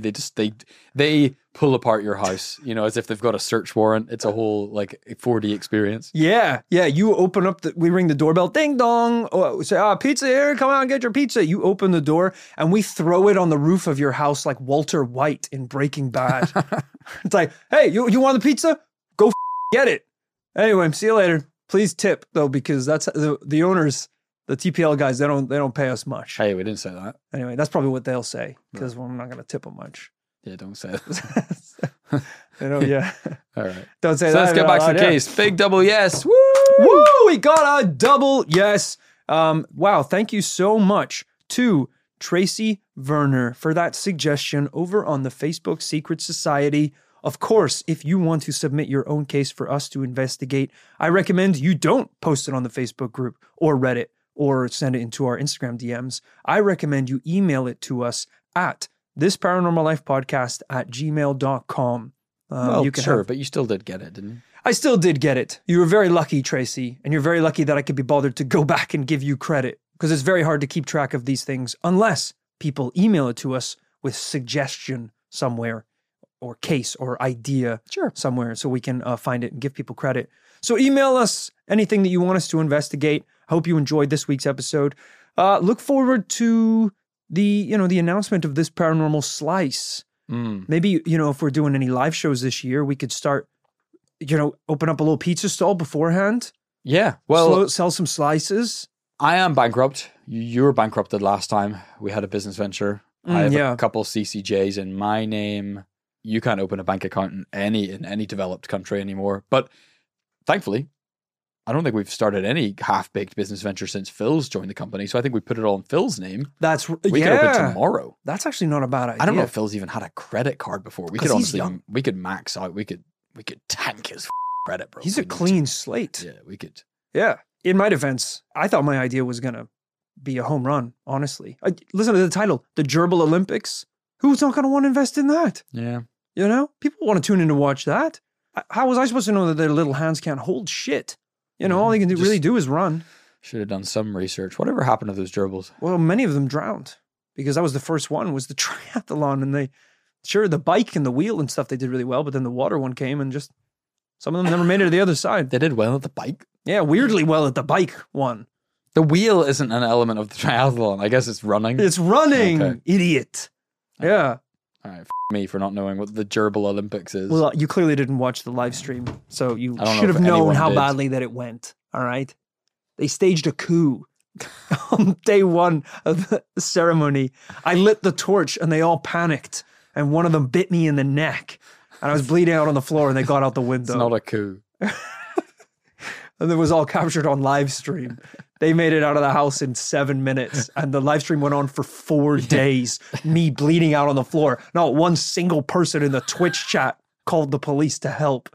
they pull apart your house, as if they've got a search warrant. It's a whole like 4D experience. Yeah, you open up we ring the doorbell, ding dong. Oh, we say, pizza here, come out and get your pizza. You open the door and we throw it on the roof of your house like Walter White in Breaking Bad. It's like, hey, you want the pizza? Go get it. Anyway, see you later. Please tip though, because that's the owners, the TPL guys. They don't pay us much. Hey, we didn't say that. Anyway, that's probably what they'll say because I'm not going to tip them much. Yeah, don't say that. Yeah. All right. Don't say So that. let's get back to the Yeah. case. Big double yes. Woo! Woo! We got a double yes. Wow. Thank you so much to Tracy Werner for that suggestion over on the Facebook Secret Society. Of course, if you want to submit your own case for us to investigate, I recommend you don't post it on the Facebook group or Reddit or send it into our Instagram DMs. I recommend you email it to us at thisparanormallifepodcast@gmail.com. Well, You can sure, have- but you still did get it, didn't you? I still did get it. You were very lucky, Tracy, and you're very lucky that I could be bothered to go back and give you credit because it's very hard to keep track of these things unless people email it to us with suggestion somewhere or case or idea somewhere so we can find it and give people credit. So email us anything that you want us to investigate. I hope you enjoyed this week's episode. Look forward to the announcement of this paranormal slice. Maybe, if we're doing any live shows this year, we could start, open up a little pizza stall beforehand. Yeah. Well, Sell some slices. I am bankrupt. You were bankrupted last time. We had a business venture. I have a couple CCJs in my name. You can't open a bank account in any developed country anymore. But thankfully, I don't think we've started any half-baked business venture since Phil's joined the company. So I think we put it all in Phil's name. We could open tomorrow. That's actually not a bad idea. I don't know if Phil's even had a credit card before. We could 'Cause he's honestly, young. we could max out. We could tank his credit, bro. He's We a need to. clean slate. Yeah, we could. Yeah. In my defense, I thought my idea was going to be a home run, honestly. Listen to the title, the Gerbil Olympics. Who's not going to want to invest in that? Yeah. People want to tune in to watch that. How was I supposed to know that their little hands can't hold shit? All they can really do is run. Should have done some research. Whatever happened to those gerbils? Well, many of them drowned because that was the first one, was the triathlon. And the bike and the wheel and stuff, they did really well. But then the water one came and just some of them never made it to the other side. They did well at the bike. Yeah, weirdly well at the bike one. The wheel isn't an element of the triathlon. I guess it's running. It's running, Okay. idiot. Yeah. All right, me for not knowing what the Gerbil Olympics is. Well, you clearly didn't watch the live stream, so you I don't know should if have known anyone how did. badly that it went. All right. They staged a coup on day one of the ceremony. I lit the torch and they all panicked, and one of them bit me in the neck, and I was bleeding out on the floor, and they got out the window. It's not a coup. And it was all captured on live stream. They made it out of the house in 7 minutes, and the live stream went on for 4 days. Me bleeding out on the floor. Not one single person in the Twitch chat called the police to help.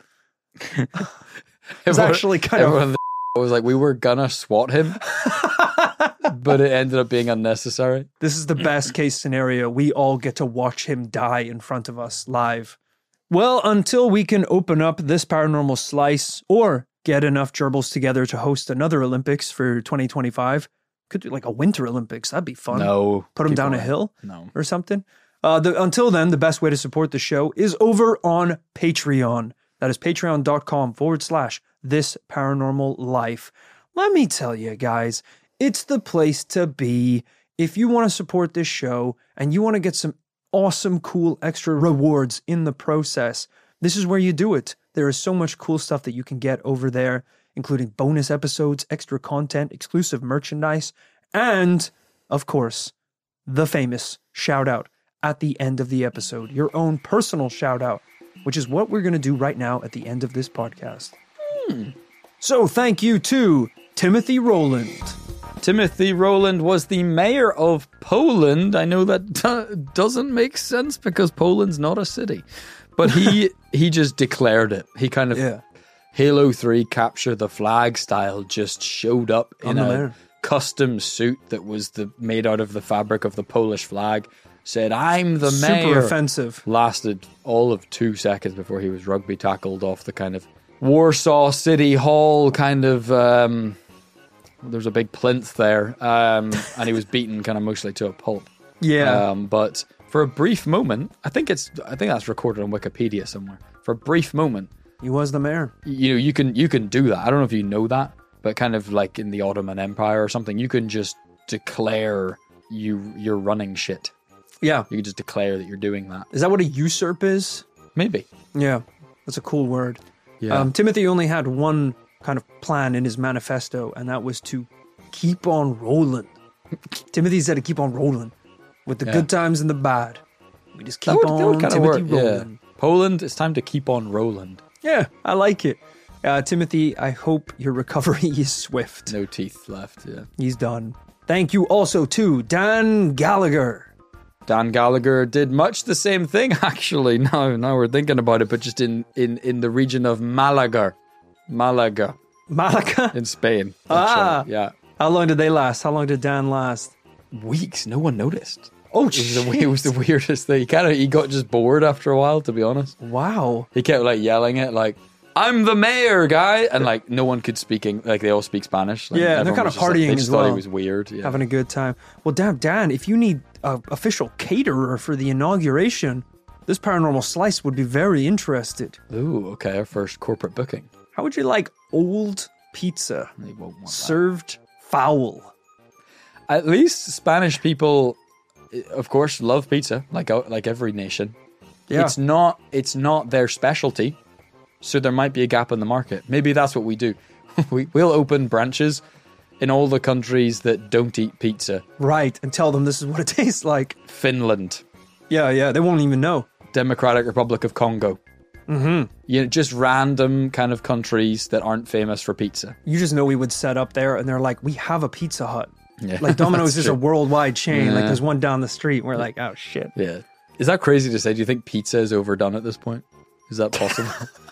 It's actually kind of... was like, we were gonna swat him, but it ended up being unnecessary. This is the best case scenario. We all get to watch him die in front of us live. Well, until we can open up this paranormal slice or get enough gerbils together to host another Olympics for 2025, could do like a Winter Olympics. That'd be fun. No. Put them keep down going. a hill No. or something. Until then, the best way to support the show is over on Patreon. That is patreon.com/This Paranormal Life. Let me tell you guys, it's the place to be if you want to support this show and you want to get some awesome, cool extra rewards in the process. This is where you do it. There is so much cool stuff that you can get over there, including bonus episodes, extra content, exclusive merchandise, and, of course, the famous shout out at the end of the episode, your own personal shout out, which is what we're going to do right now at the end of this podcast. So thank you to Timothy Rowland. Timothy Rowland was the mayor of Poland. I know that doesn't make sense because Poland's not a city. But he just declared it. He kind of Halo 3 capture the flag style just showed up in a custom suit that was made out of the fabric of the Polish flag. Said, I'm the mayor. Super offensive. Lasted all of 2 seconds before he was rugby tackled off the kind of Warsaw City Hall kind of... there's a big plinth there. And he was beaten kind of mostly to a pulp. Yeah. But for a brief moment, I think that's recorded on Wikipedia somewhere. For a brief moment, he was the mayor. You know, you can do that. I don't know if you know that, but kind of like in the Ottoman Empire or something, you can just declare you're running shit. Yeah. You can just declare that you're doing that. Is that what a usurp is? Maybe. Yeah. That's a cool word. Yeah. Timothy only had one kind of plan in his manifesto, and that was to keep on rolling. Timothy said to keep on rolling. With the good times and the bad. We just keep on Timothy rolling. Yeah. Poland, it's time to keep on rolling. Yeah, I like it. Timothy, I hope your recovery is swift. No teeth left, yeah. He's done. Thank you also to Dan Gallagher. Dan Gallagher did much the same thing, actually. Now we're thinking about it, but just in the region of Malaga. Malaga? In Spain. Right. Yeah. How long did they last? How long did Dan last? Weeks. No one noticed. Oh, shit. It was the weirdest thing. He got just bored after a while, to be honest. Wow. He kept like yelling it, like, I'm the mayor, guy! And like, no one could speak, like they all speak Spanish. Like, yeah, and they're kind of partying they just as well. thought he was weird. Yeah. Having a good time. Well, damn, Dan, if you need an official caterer for the inauguration, this Paranormal Slice would be very interested. Ooh, okay, our first corporate booking. How would you like old pizza They won't want served foul? At least Spanish people, of course, love pizza, like every nation. Yeah. It's not their specialty, so there might be a gap in the market. Maybe that's what we do. We'll open branches in all the countries that don't eat pizza. Right, and tell them this is what it tastes like. Finland. Yeah, they won't even know. Democratic Republic of Congo. Mm-hmm. You know, just random kind of countries that aren't famous for pizza. You just know we would set up there, and they're like, we have a Pizza Hut. Yeah, like Domino's is true. a worldwide chain. Yeah. Like there's one down the street. We're like, oh shit. Yeah. Is that crazy to say? Do you think pizza is overdone at this point? Is that possible?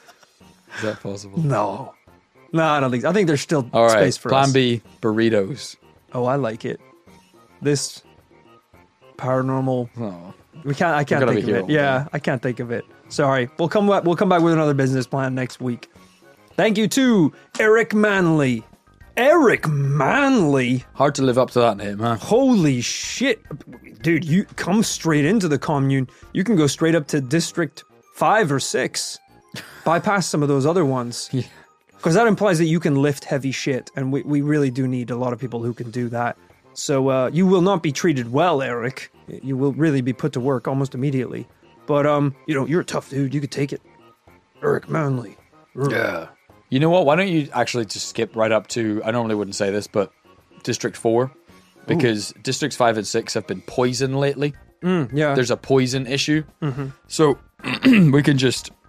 Is that possible? No, I don't think so. I think there's still All right, space for Plan us. B, burritos. Oh, I like it. This paranormal. Oh. I can't think of it. Yeah, I can't think of it. Sorry. We'll come back with another business plan next week. Thank you to Eric Manley. Eric Manley? Hard to live up to that name, huh? Holy shit. Dude, you come straight into the commune. You can go straight up to District 5 or 6. Bypass some of those other ones. Yeah. Because that implies that you can lift heavy shit. And we really do need a lot of people who can do that. So you will not be treated well, Eric. You will really be put to work almost immediately. But, you're a tough dude. You could take it. Eric Manley. Yeah. You know what? Why don't you actually just skip right up to, I normally wouldn't say this, but District 4. Because Districts 5 and 6 have been poisoned lately. Yeah. There's a poison issue. Mm-hmm. So we can just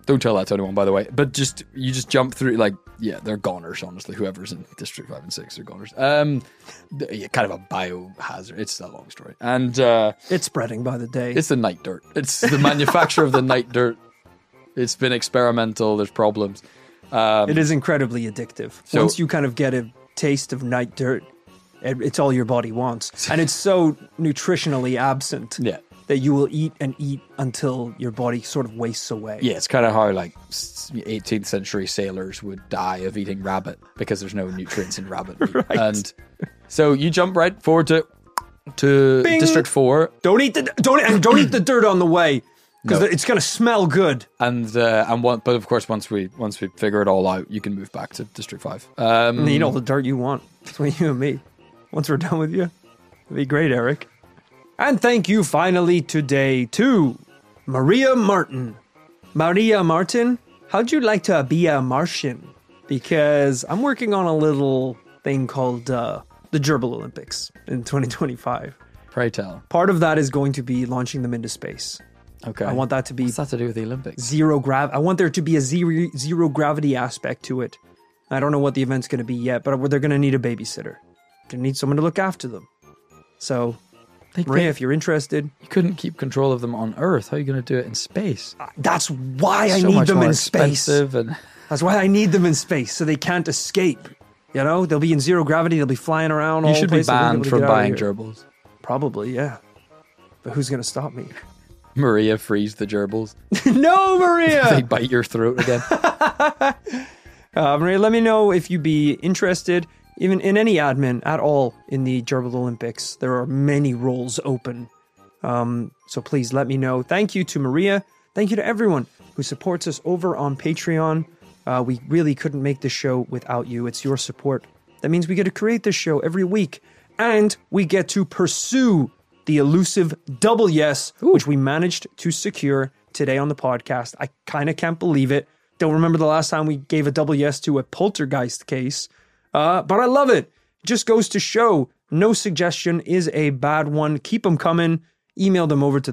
Don't tell that to anyone, by the way. But you just jump through, like, yeah, they're goners, honestly. Whoever's in District 5 and 6 are goners. Yeah, kind of a biohazard. It's a long story. And It's spreading by the day. it's the night dirt. It's the manufacture of the night dirt. It's been experimental. There's problems. It is incredibly addictive. So- Once you kind of get a taste of night dirt, it's all your body wants. And it's so nutritionally absent Yeah. that you will eat and eat until your body sort of wastes away. Yeah, it's kind of how, like, 18th century sailors would die of eating rabbit because there's no nutrients in rabbit meat. Right. And so you jump right forward to Bing! District 4. Don't eat the dirt on the way because No. it's going to smell good. But of course, once we figure it all out, you can move back to District 5. And eat all the dirt you want. Between you and me. Once we're done with you. It'd be great, Eric. And thank you finally today to Maria Martin. Maria Martin, how'd you like to be a Martian? Because I'm working on a little thing called the Gerbil Olympics in 2025. Pray tell. Part of that is going to be launching them into space. Okay. I want that to be What's that to do with the Olympics? I want there to be a zero gravity aspect to it. I don't know what the event's going to be yet, but they're going to need a babysitter. Going to need someone to look after them. So, Maria, if you're interested, You couldn't keep control of them on Earth. How are you going to do it in space? that's why I So need much them more in space. expensive and That's why I need them in space, so they can't escape. You know, they'll be in zero gravity. They'll be flying around. you all should be places. They'll banned able to from get out of buying here. gerbils. Probably, yeah. But who's going to stop me? Maria frees the gerbils. No, They Maria. bite your throat again. Maria, let me know if you'd be interested, even in any admin at all in the Gerbil Olympics. There are many roles open. So please let me know. Thank you to Maria. Thank you to everyone who supports us over on Patreon. We really couldn't make this show without you. It's your support. That means we get to create this show every week. And we get to pursue the elusive double yes, which we managed to secure today on the podcast. I kind of can't believe it. Don't remember the last time we gave a double yes to a poltergeist case. But I love it. Just goes to show no suggestion is a bad one. Keep them coming. Email them over to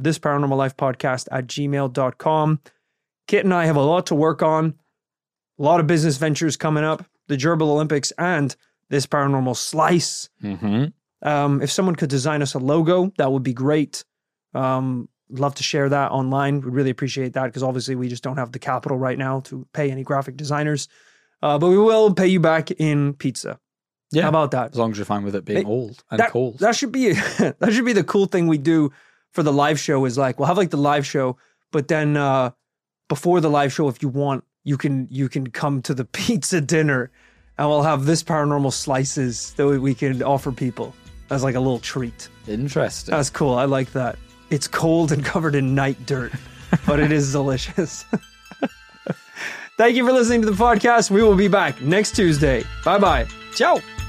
thisparanormallifepodcast@gmail.com. Kit and I have a lot to work on. A lot of business ventures coming up. The Gerbil Olympics and This Paranormal Slice. Mm-hmm. If someone could design us a logo, that would be great. Love to share that online. We'd really appreciate that because obviously we just don't have the capital right now to pay any graphic designers. But we will pay you back in pizza. Yeah. How about that? As long as you're fine with it being Hey, old and that, cold. That should be that should be the cool thing we do for the live show is like we'll have like the live show, but then before the live show, if you want, you can come to the pizza dinner and we'll have This Paranormal Slices that we can offer people as like a little treat. Interesting. That's cool. I like that. It's cold and covered in night dirt, but it is delicious. Thank you for listening to the podcast. We will be back next Tuesday. Bye-bye. Ciao.